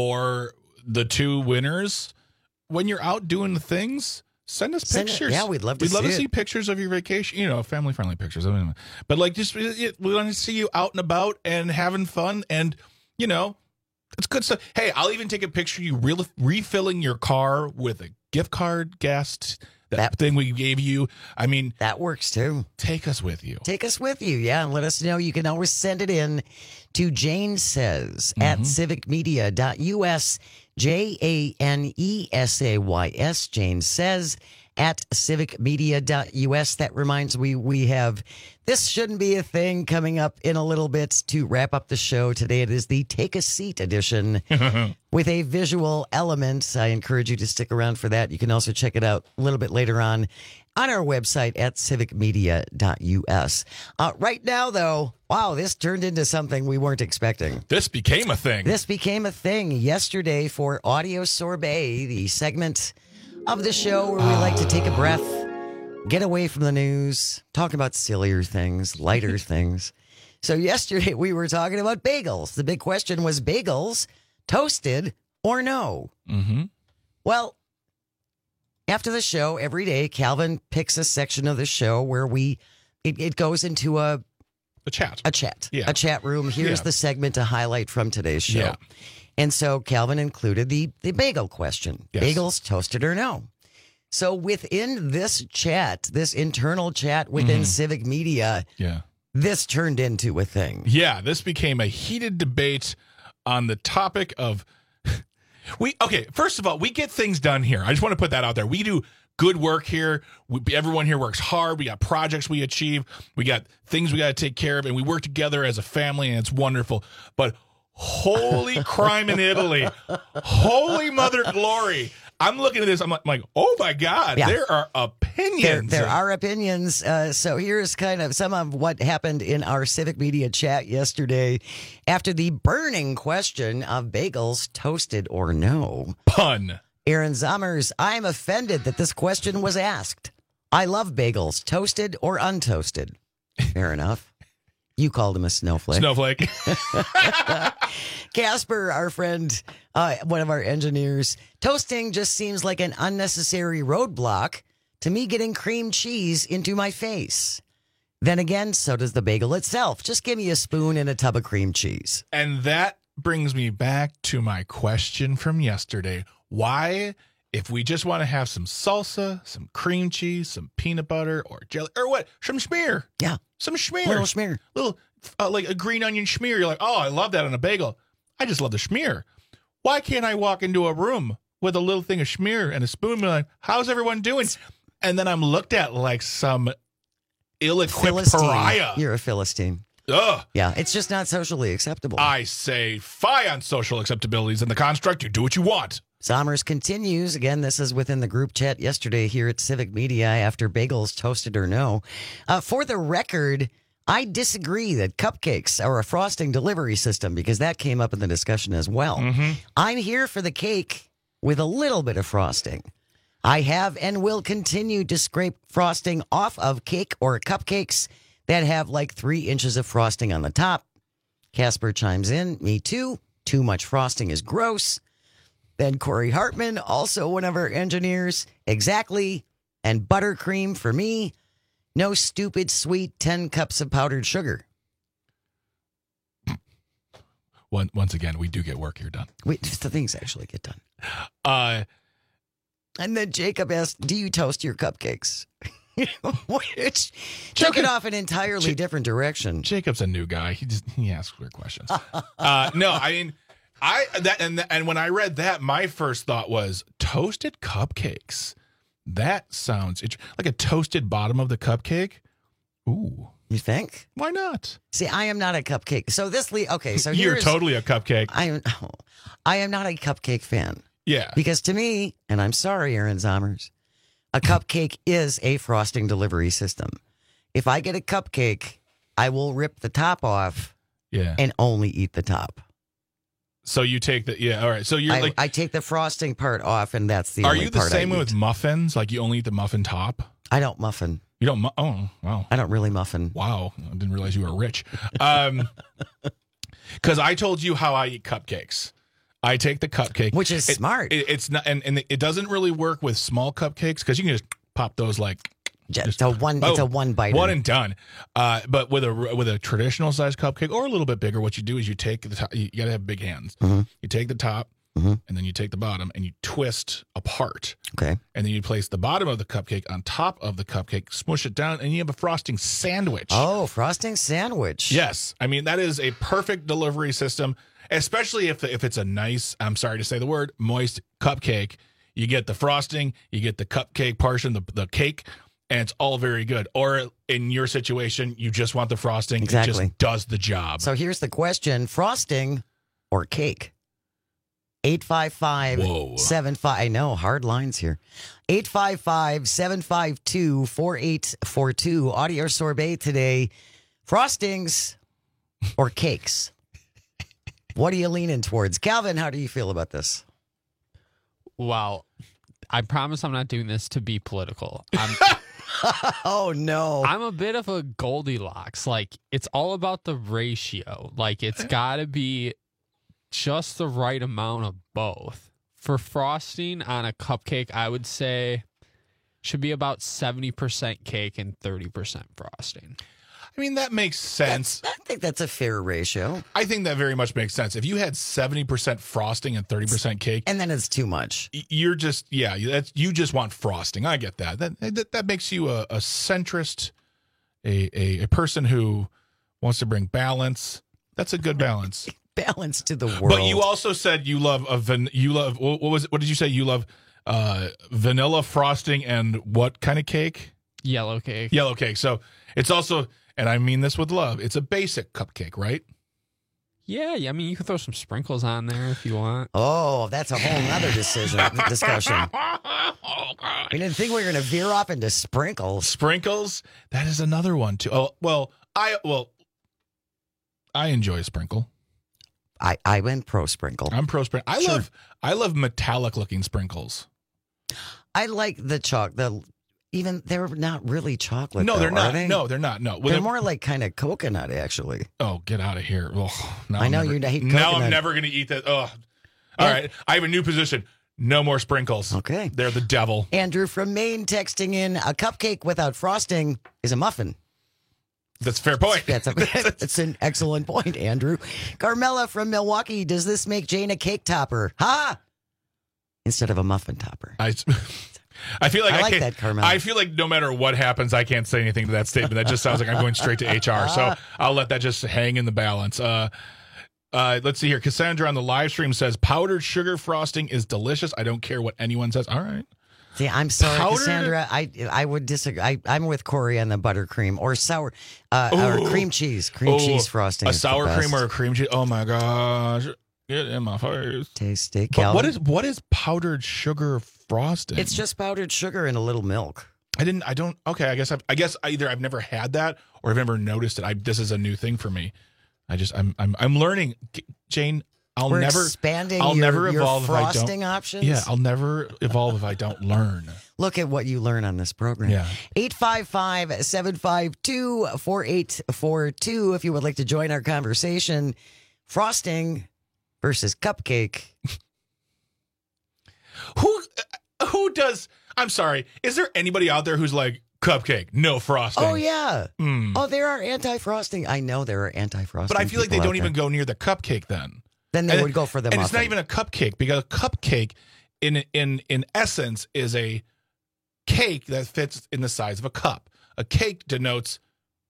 or the two winners, when you're out doing the things, send us send pictures. It, yeah, we'd love to we'd see love to it. see pictures of your vacation, you know, family-friendly pictures. I mean, but like just we want to see you out and about and having fun and, you know, it's good stuff. Hey, I'll even take a picture of you re- refilling your car with a gift card, gas t- That, that thing we gave you. I mean, that works too. Take us with you. Take us with you. Yeah. And let us know. You can always send it in to Jane Says mm-hmm. at civic media dot u s. J A N E S A Y S. Jane Says at civic media dot u s. That reminds me, we have This Shouldn't Be a Thing coming up in a little bit to wrap up the show. Today it is the Take a Seat edition with a visual element. I encourage you to stick around for that. You can also check it out a little bit later on on our website at civic media dot u s. Uh, right now, though, wow, this turned into something we weren't expecting. This became a thing. This became a thing yesterday for Audio Sorbet, the segment of the show where we like to take a breath, get away from the news, talk about sillier things, lighter things. So yesterday we were talking about bagels. The big question was bagels, toasted or no? Mm-hmm. Well, after the show, every day, Calvin picks a section of the show where we, it, it goes into a... A chat. A chat. Yeah. A chat room. Here's yeah. the segment to highlight from today's show. Yeah. And so Calvin included the, the bagel question. Yes. Bagels, toasted or no? So within this chat, this internal chat within mm. Civic Media, yeah. this turned into a thing. Yeah, this became a heated debate on the topic of... we Okay, first of all, we get things done here. I just want to put that out there. We do good work here. We, everyone here works hard. We got projects we achieve. We got things we got to take care of, and we work together as a family, and it's wonderful. But holy crime in Italy. Holy mother glory. I'm looking at this. I'm like, I'm like oh, my God. Yeah. There are opinions. There, there are opinions. Uh, so here's kind of some of what happened in our Civic Media chat yesterday after the burning question of bagels, toasted or no. Pun. Aaron Zommers, I'm offended that this question was asked. I love bagels, toasted or untoasted. Fair enough. You called him a snowflake. Snowflake. Casper, our friend, uh, one of our engineers, toasting just seems like an unnecessary roadblock to me getting cream cheese into my face. Then again, so does the bagel itself. Just give me a spoon and a tub of cream cheese. And that brings me back to my question from yesterday. Why if we just want to have some salsa, some cream cheese, some peanut butter, or jelly, or what, some schmear. Yeah. Some schmear. Little schmear. Little, uh, like a green onion schmear. You're like, oh, I love that on a bagel. I just love the schmear. Why can't I walk into a room with a little thing of schmear and a spoon and be like, how's everyone doing? And then I'm looked at like some ill-equipped Philistine. pariah. You're a Philistine. Ugh. Yeah, it's just not socially acceptable. I say fie on social acceptabilities in the construct. You do what you want. Zommers continues. Again, this is within the group chat yesterday here at Civic Media after bagels, toasted or no. Uh, for the record, I disagree that cupcakes are a frosting delivery system because that came up in the discussion as well. Mm-hmm. I'm here for the cake with a little bit of frosting. I have and will continue to scrape frosting off of cake or cupcakes that have like three inches of frosting on the top. Casper chimes in, me too. Too much frosting is gross. Then Corey Hartman, also one of our engineers, exactly. And buttercream for me. No stupid sweet ten cups of powdered sugar. Once again, we do get work here done. We, the things actually get done. Uh, and then Jacob asked, do you toast your cupcakes? Which took it off an entirely J- different direction. Jacob's a new guy. He just he asks weird questions. uh, no, I mean, I that and and when I read that, my first thought was toasted cupcakes. That sounds int- like a toasted bottom of the cupcake. Ooh, you think? Why not? See, I am not a cupcake. So this le- okay. So you're here's, totally a cupcake. I am. I am not a cupcake fan. Yeah, because to me, and I'm sorry, Aaron Zommers, a cupcake is a frosting delivery system. If I get a cupcake, I will rip the top off. Yeah, and only eat the top. So you take the yeah, all right. So you're I, like I take the frosting part off, and that's the. Are only you the part same I way eat. with muffins? Like you only eat the muffin top? I don't muffin. You don't? Mu- oh, wow. I don't really muffin. Wow, I didn't realize you were rich. Um, because I told you how I eat cupcakes. I take the cupcake, which is it, smart. It, it's not, and, and it doesn't really work with small cupcakes because you can just pop those like. Just, just a one. Oh, it's a one bite. One and done. Uh, but with a with a traditional size cupcake or a little bit bigger, what you do is you take the top. You gotta have big hands. Mm-hmm. You take the top. Mm-hmm. And then you take the bottom and you twist apart. Okay. And then you place the bottom of the cupcake on top of the cupcake, smush it down, and you have a frosting sandwich. Oh, frosting sandwich. Yes. I mean, that is a perfect delivery system, especially if if it's a nice, I'm sorry to say the word, moist cupcake. You get the frosting, you get the cupcake portion, the, the cake, and it's all very good. Or in your situation, you just want the frosting. Exactly. It just does the job. So here's the question, frosting or cake? eight five five, seven five I know, hard lines here. eight five five, seven five two, four eight four two. Audio sorbet today. Frostings or cakes? What are you leaning towards? Calvin, how do you feel about this? Well, I promise I'm not doing this to be political. I'm, oh, no. I'm a bit of a Goldilocks. Like, it's all about the ratio. Like, it's got to be just the right amount of both. For frosting on a cupcake, I would say should be about seventy percent cake and thirty percent frosting. I mean, that makes sense. That's, I think that's a fair ratio. I think that very much makes sense. If you had seventy percent frosting and thirty percent cake. And then it's too much. You're just, yeah, that's, you just want frosting. I get that. That that, that makes you a, a centrist, a, a, a person who wants to bring balance. That's a good balance. Balance to the world. But you also said you love a van, you love what was it, what did you say you love uh, vanilla frosting and what kind of cake? Yellow cake. Yellow cake. So it's also, and I mean this with love, it's a basic cupcake, right? Yeah, yeah. I mean, you can throw some sprinkles on there if you want. Oh, that's a whole other decision discussion. We didn't think we were going to veer off into sprinkles. Sprinkles. That is another one too. Oh well, I well, I enjoy a sprinkle. I, I went pro sprinkle. I'm pro sprinkle. I Sure. love I love metallic looking sprinkles. I like the chalk. The even they're not really chocolate. No, though, they're are not. They? No, they're not. No, Well, they're they're- more like kind of coconut, actually. Oh, get out of here! Oh, now I I'm know never, you hate Now coconut. I'm never going to eat that. Oh, all right. I have a new position. No more sprinkles. Okay, they're the devil. Andrew from Maine texting in: a cupcake without frosting is a muffin. That's a fair point. That's, a, that's an excellent point, Andrew. Carmela from Milwaukee: does this make Jane a cake topper? Ha! instead of a muffin topper. I, I feel like I I, like can't, that, Carmel. I feel like no matter what happens, I can't say anything to that statement. That just sounds like I'm going straight to H R. So I'll let that just hang in the balance. Uh, uh, let's see here. Cassandra on the live stream says powdered sugar frosting is delicious. I don't care what anyone says. All right. See, I'm sorry, Powdered- Cassandra. I I would disagree. I, I'm with Corey on the buttercream or sour uh, or Ooh. cream cheese. Cream Ooh, cheese frosting. A is the sour cream best. or a cream cheese. Oh my gosh. Get in my face. Tasty. But Calvin? what is what is powdered sugar frosting? It's just powdered sugar and a little milk. I didn't. I don't. Okay. I guess. I've, I guess either I've never had that or I've never noticed it. I, this is a new thing for me. I just. I'm. I'm. I'm learning, Jane. I'll We're never. expanding I'll your, never your evolve if I frosting don't. options. Yeah. I'll never evolve if I don't learn. Look at what you learn on this program. Yeah. eight five five, seven five two, four eight four two if you would like to join our conversation. Frosting versus cupcake. Who? Who does? I'm sorry. Is there anybody out there who's like cupcake, no frosting? Oh, yeah. Mm. Oh, there are anti-frosting. I know there are anti-frosting. But I feel like they people don't out even there. go near the cupcake then. Then they And- would go for the and muffin. it's not even a cupcake because a cupcake, in in in essence, is a cake that fits in the size of a cup. A cake denotes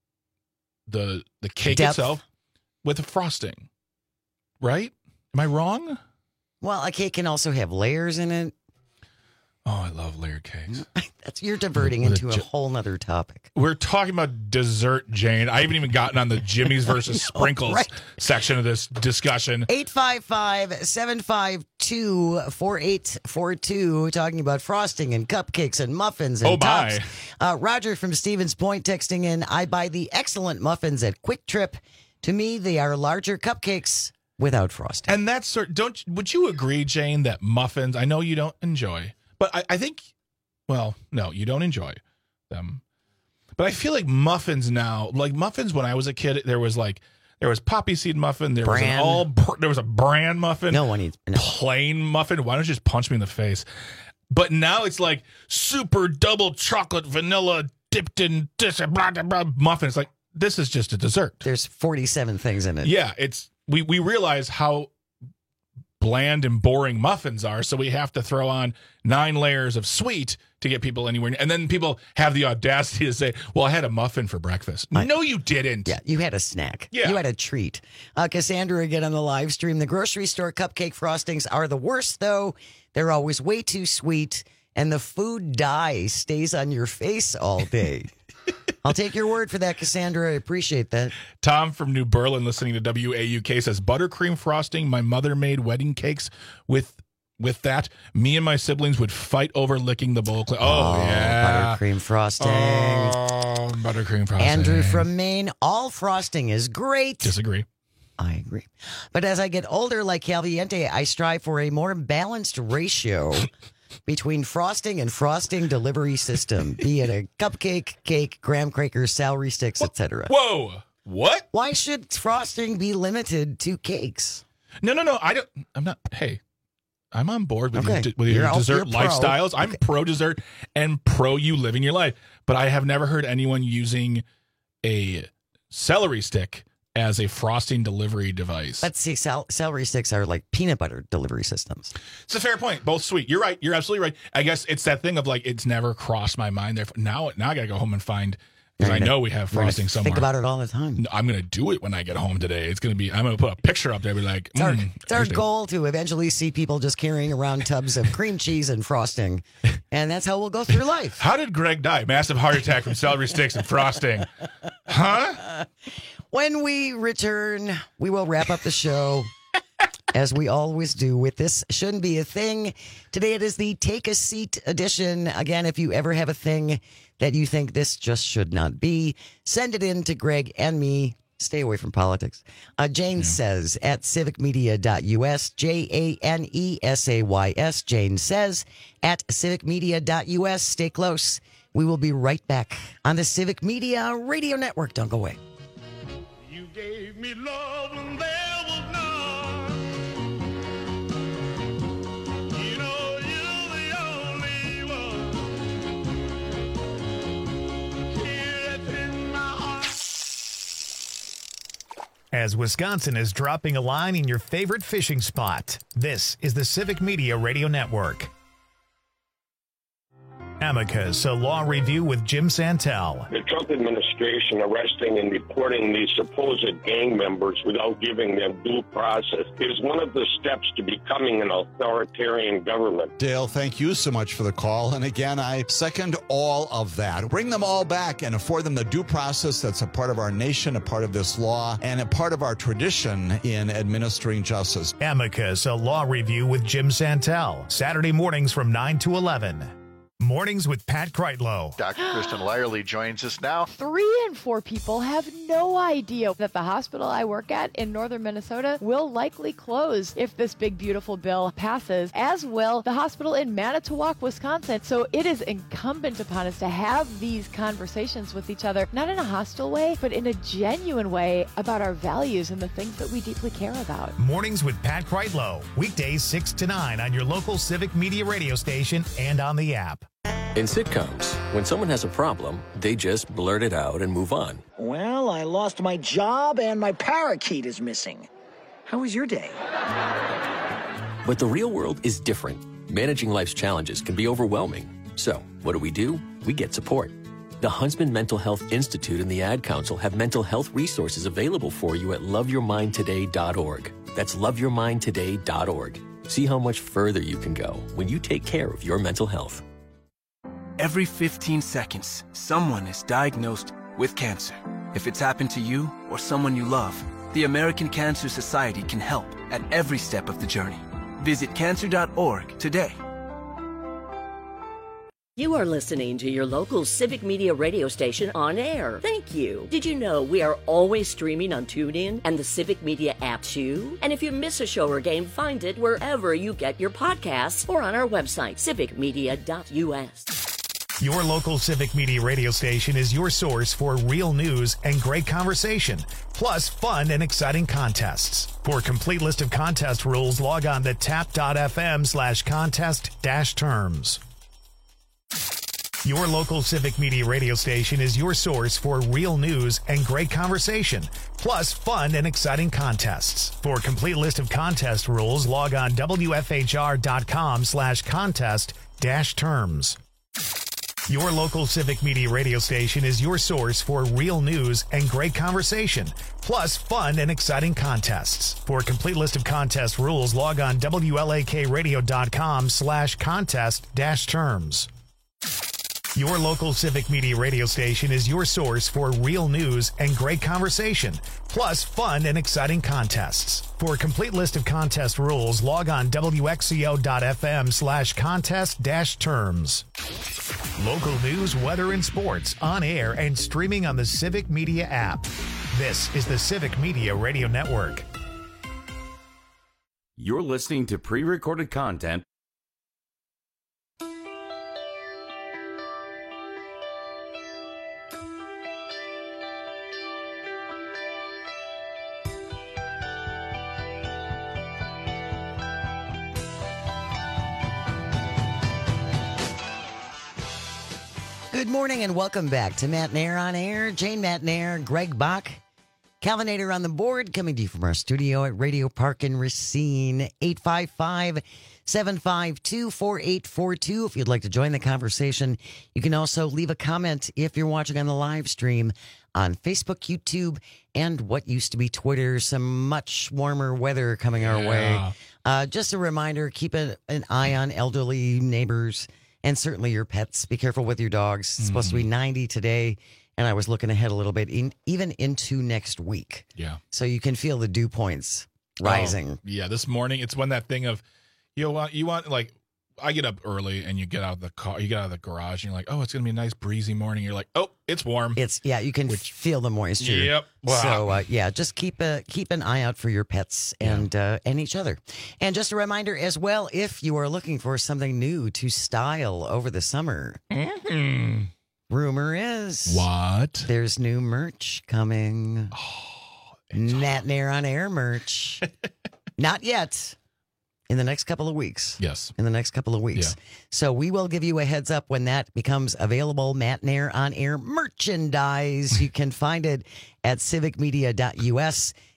the the cake Depth. itself with a frosting, right? Am I wrong? Well, a cake can also have layers in it. Oh, I love layered cakes. That's you're diverting With a into a ju- whole nother topic. We're talking about dessert, Jane. I haven't even gotten on the Jimmy's versus Sprinkles right. section of this discussion. eight five five, seven five two, four eight four two, talking about frosting and cupcakes and muffins and Oh, my. tops. Uh, Roger from Stevens Point texting in, I buy the excellent muffins at Quick Trip. To me, they are larger cupcakes without frosting. And that's sort. Don't would you agree, Jane, that muffins? I know you don't enjoy, but I, I think, well, no, you don't enjoy them. But I feel like muffins now, like muffins when I was a kid, there was like there was poppy seed muffin, there was an Bran. all there was a bran muffin, No one eats no. plain muffin. Why don't you just punch me in the face? But now it's like super double chocolate vanilla dipped in this blah, blah, blah, muffin. It's like this is just a dessert. There's forty-seven things in it. Yeah, it's we we realize how bland and boring muffins are, so we have to throw on nine layers of sweet to get people anywhere. And then people have the audacity to say, "Well, I had a muffin for breakfast." I- no, you didn't. Yeah, you had a snack. Yeah. You had a treat. Uh, Cassandra again on the live stream. The grocery store cupcake frostings are the worst, though. They're always way too sweet, and the food dye stays on your face all day. I'll take your word for that, Cassandra. I appreciate that. Tom from New Berlin, listening to W A U K, says buttercream frosting. My mother made wedding cakes with with that. Me and my siblings would fight over licking the bowl. Cl- oh, yeah, Buttercream frosting. Oh, buttercream frosting. Andrew from Maine. All frosting is great. Disagree. I agree. But as I get older, like Caliente, I strive for a more balanced ratio between frosting and frosting delivery system, be it a cupcake, cake, graham crackers, celery sticks, et cetera. Whoa. What? Why should frosting be limited to cakes? No, no, no. I don't. I'm not. Hey, I'm on board with, Okay. your, with You're your all- dessert you're pro. lifestyles. I'm pro dessert and pro you living your life. But I have never heard anyone using a celery stick as a frosting delivery device. Let's see, cel- celery sticks are like peanut butter delivery systems. It's a fair point. Both sweet. You're right. You're absolutely right. I guess it's that thing of like it's never crossed my mind. Therefore, now, now I got to go home and find because I You're gonna- know we have you're gonna frosting somewhere. Think about it all the time. I'm going to do it when I get home today. It's going to be. I'm going to put a picture up there. Be like, It's our, mm, it's our interesting. goal to eventually see people just carrying around tubs of cream cheese and frosting. And that's how we'll go through life. How did Greg die? Massive heart attack from celery sticks and frosting. Huh? When we return, we will wrap up the show as we always do with This Shouldn't Be a Thing. Today it is the Take a Seat edition. Again, if you ever have a thing that you think this just should not be, send it in to Greg and me. Stay away from politics. Uh, Jane yeah. says at civic media dot U S, J A N E S A Y S. Jane says at civic media dot U S. Stay close. We will be right back on the Civic Media Radio Network. Don't go away. You gave me love when there was none. You know you're the only one. Here it's in my heart. as Wisconsin is dropping a line in your favorite fishing spot. This is the Civic Media Radio Network. Amicus, a law review with Jim Santel. The Trump administration arresting and deporting these supposed gang members without giving them due process is one of the steps to becoming an authoritarian government. Dale, thank you so much for the call. And again, I second all of that. Bring them all back and afford them the due process that's a part of our nation, a part of this law, and a part of our tradition in administering justice. Amicus, a law review with Jim Santel. Saturday mornings from nine to eleven. Mornings with Pat Kreitlow. Doctor Kristen Lyerly joins us now. Three in four people have no idea that the hospital I work at in northern Minnesota will likely close if this big, beautiful bill passes, as will the hospital in Manitowoc, Wisconsin. So it is incumbent upon us to have these conversations with each other, not in a hostile way, but in a genuine way about our values and the things that we deeply care about. Mornings with Pat Kreitlow. Weekdays six to nine on your local Civic Media radio station and on the app. In sitcoms, when someone has a problem, they just blurt it out and move on. Well, I lost my job and my parakeet is missing. How was your day? But the real world is different. Managing life's challenges can be overwhelming. So, what do we do? We get support. The Huntsman Mental Health Institute and the Ad Council have mental health resources available for you at love your mind today dot org. That's love your mind today dot org. See how much further you can go when you take care of your mental health. Every fifteen seconds, someone is diagnosed with cancer. If it's happened to you or someone you love, the American Cancer Society can help at every step of the journey. Visit cancer dot org today. You are listening to your local Civic Media radio station on air. Thank you. Did you know we are always streaming on TuneIn and the Civic Media app too? And if you miss a show or game, find it wherever you get your podcasts or on our website, civic media dot u s. Your local Civic Media radio station is your source for real news and great conversation, plus fun and exciting contests. For a complete list of contest rules, log on to tap dot f m slash contest dash terms. Your local Civic Media radio station is your source for real news and great conversation, plus fun and exciting contests. For a complete list of contest rules, log on w f h r dot com slash contest dash terms. Your local Civic Media radio station is your source for real news and great conversation, plus fun and exciting contests. For a complete list of contest rules, log on w l a k radio dot com slash contest dash terms. Your local Civic Media radio station is your source for real news and great conversation, plus fun and exciting contests. For a complete list of contest rules, log on w x c o dot f m slash contest dash terms. Local news, weather, and sports on air and streaming on the Civic Media app. This is the Civic Media Radio Network. You're listening to pre-recorded content. Good morning and welcome back to Matt Nair on Air. Jane Matt Nair, Greg Bach, Calvinator on the board, coming to you from our studio at Radio Park in Racine. eight five five, seven five two, four eight four two. If you'd like to join the conversation, you can also leave a comment if you're watching on the live stream on Facebook, YouTube, and what used to be Twitter. Some much warmer weather coming our Yeah. way. Uh, just a reminder, keep a, an eye on elderly neighbors. And certainly your pets. Be careful with your dogs. It's mm. supposed to be ninety today, and I was looking ahead a little bit, in, even into next week. Yeah. So you can feel the dew points rising. Oh, yeah, this morning, it's when that thing of, you want, you want, like, I get up early, and you get out of the car, you get out of the garage, and you're like, oh, it's going to be a nice breezy morning. You're like, oh, it's warm. It's, yeah, you can Which, feel the moisture. Yep. Wow. So, uh, yeah, just keep a, keep an eye out for your pets and yeah. uh, and each other. And just a reminder as well, if you are looking for something new to style over the summer, mm-hmm. rumor is what there's new merch coming. Oh, Matt Nair on Air merch. Not yet. In the next couple of weeks. Yes. In the next couple of weeks. Yeah. So we will give you a heads up when that becomes available. Matt Nair on Air merchandise. You can find it at civic media dot u s.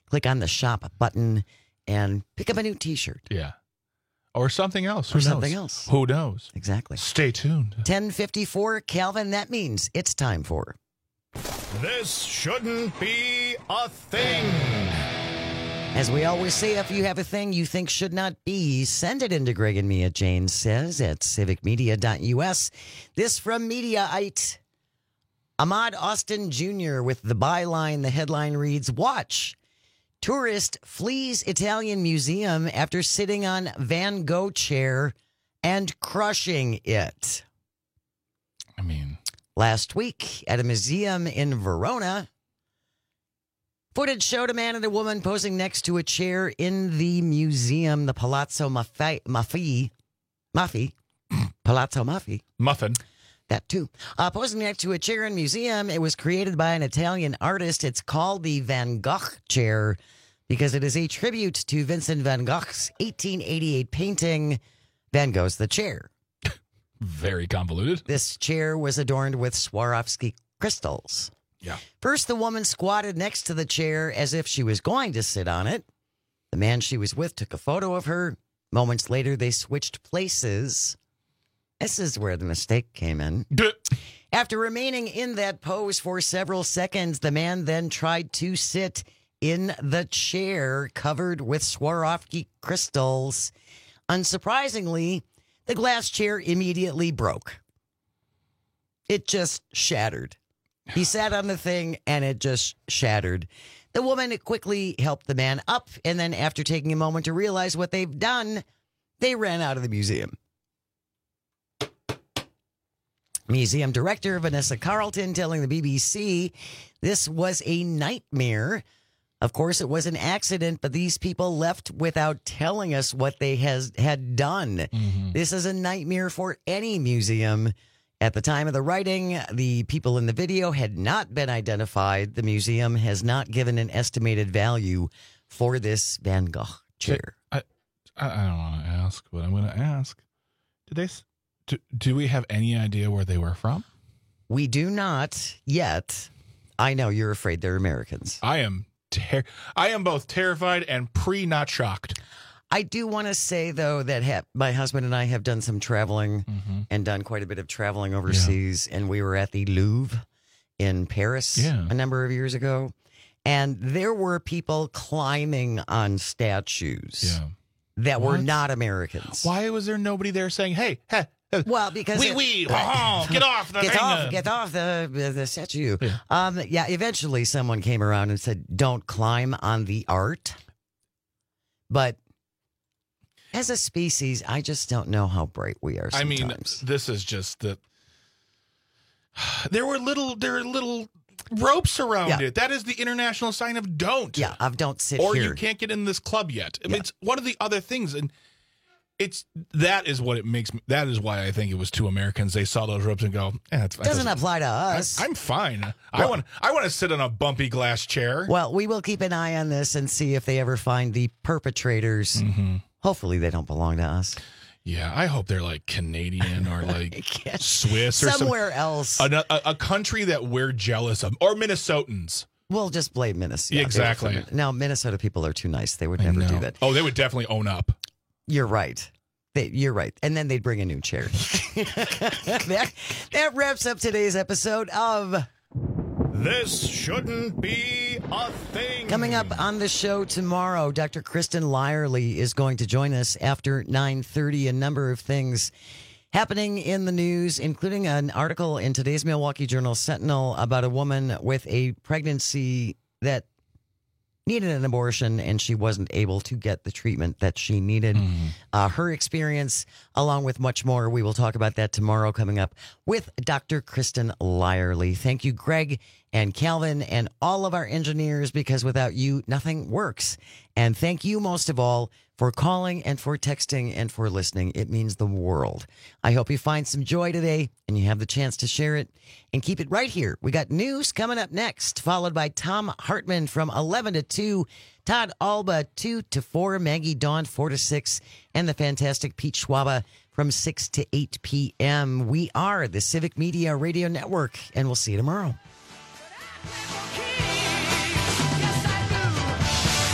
click on the shop button and pick up a new T-shirt. Yeah. Or something else. Or Who knows? something else. Who knows? Exactly. Stay tuned. ten fifty-four, Calvin, that means it's time for... This shouldn't be a thing. As we always say, if you have a thing you think should not be, send it into Greg and me at Jane Says at civic media dot U S. This from Mediaite. Ahmad Austin Junior with the byline, the headline reads, Watch. Tourist flees Italian museum after sitting on Van Gogh chair and crushing it. I mean... Last week at a museum in Verona, footage showed a man and a woman posing next to a chair in the museum, the Palazzo Maffi, Maffi, Maffi, Palazzo Maffi. Muffin. That too. Uh, posing next to a chair in museum, it was created by an Italian artist. It's called the Van Gogh chair because it is a tribute to Vincent van Gogh's eighteen eighty-eight painting, Van Gogh's The Chair. Very convoluted. This chair was adorned with Swarovski crystals. Yeah. First, the woman squatted next to the chair as if she was going to sit on it. The man she was with took a photo of her. Moments later, they switched places. This is where the mistake came in. After remaining in that pose for several seconds, the man then tried to sit in the chair covered with Swarovski crystals. Unsurprisingly, the glass chair immediately broke. It just shattered. He sat on the thing and it just shattered. The woman quickly helped the man up, and then after taking a moment to realize what they've done, they ran out of the museum. Museum director Vanessa Carlton telling the B B C this was a nightmare. Of course, it was an accident, but these people left without telling us what they has had done. Mm-hmm. This is a nightmare for any museum. At the time of the writing, the people in the video had not been identified. The museum has not given an estimated value for this Van Gogh chair. I, I, I don't want to ask, but I'm going to ask. Did they? Do, do we have any idea where they were from? We do not yet. I know you're afraid they're Americans. I am. Ter- I am both terrified and pre-not shocked. I do want to say, though, that ha- my husband and I have done some traveling mm-hmm. and done quite a bit of traveling overseas. Yeah. And we were at the Louvre in Paris yeah. a number of years ago. And there were people climbing on statues yeah. that what? were not Americans. Why was there nobody there saying, hey, hey, well, because we, it, we, oh, get off the get thing. off, get off the the statue. Yeah. Um, yeah. Eventually, someone came around and said, "Don't climb on the art." But as a species, I just don't know how bright we are sometimes. I mean, this is just the. There were little, there are little ropes around yeah. it. That is the international sign of don't. Yeah, of don't sit or here. Or you can't get in this club yet. I yeah. mean, it's one of the other things, and. It's that is what it makes me. That is why I think it was two Americans. They saw those ropes and go, eh, that's, doesn't, doesn't apply to us. I, I'm fine. Well, I want. I want to sit in a bumpy glass chair. Well, we will keep an eye on this and see if they ever find the perpetrators. Mm-hmm. Hopefully, they don't belong to us. Yeah, I hope they're like Canadian or like Swiss or somewhere some, else. A, a, a country that we're jealous of, or Minnesotans. We'll just blame Minnesota. Yeah, exactly. No, Minnesota people are too nice. They would never do that. Oh, they would definitely own up. You're right. They, you're right. And then they'd bring a new chair. that, that wraps up today's episode of This Shouldn't Be a Thing. Coming up on the show tomorrow, Doctor Kristen Lyerly is going to join us after nine thirty. A number of things happening in the news, including an article in today's Milwaukee Journal Sentinel about a woman with a pregnancy that needed an abortion, and she wasn't able to get the treatment that she needed. Mm. Uh, her experience, along with much more, we will talk about that tomorrow coming up with Doctor Kristen Lyerly. Thank you, Greg and Calvin and all of our engineers, because without you, nothing works. And thank you most of all for calling and for texting and for listening. It means the world. I hope you find some joy today and you have the chance to share it and keep it right here. We got news coming up next, followed by Tom Hartman from eleven to two, Todd Alba two to four, Maggie Dawn four to six, and the fantastic Pete Schwaba from six to eight p.m. We are the Civic Media Radio Network, and we'll see you tomorrow.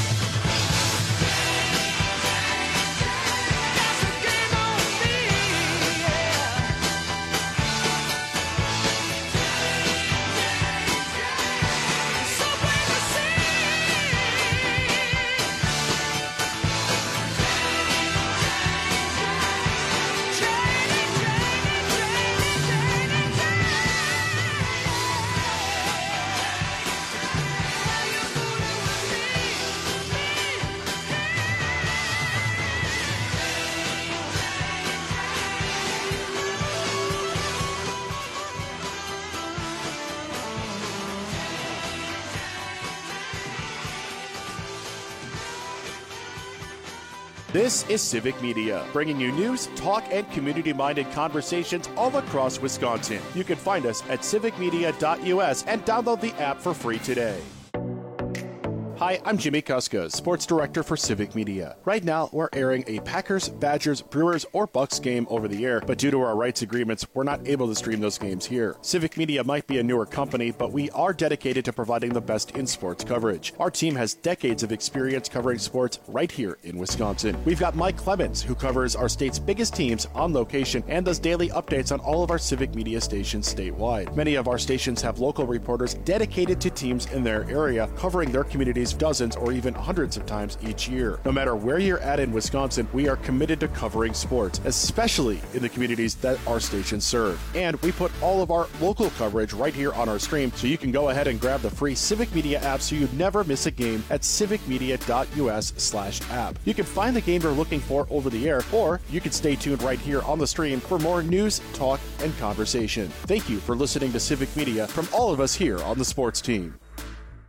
This is Civic Media, bringing you news, talk, and community-minded conversations all across Wisconsin. You can find us at civic media dot U S and download the app for free today. Hi, I'm Jimmy Kuska, Sports Director for Civic Media. Right now, we're airing a Packers, Badgers, Brewers, or Bucks game over the air, but due to our rights agreements, we're not able to stream those games here. Civic Media might be a newer company, but we are dedicated to providing the best in sports coverage. Our team has decades of experience covering sports right here in Wisconsin. We've got Mike Clemens, who covers our state's biggest teams on location and does daily updates on all of our Civic Media stations statewide. Many of our stations have local reporters dedicated to teams in their area, covering their communities dozens or even hundreds of times each year. No matter where you're at in Wisconsin, we are committed to covering sports, especially in the communities that our stations serve. And we put all of our local coverage right here on our stream, so you can go ahead and grab the free Civic Media app so you never miss a game at civic media dot U S slash app. You can find the game you're looking for over the air, or you can stay tuned right here on the stream for more news, talk, and conversation. Thank you for listening to Civic Media from all of us here on the sports team.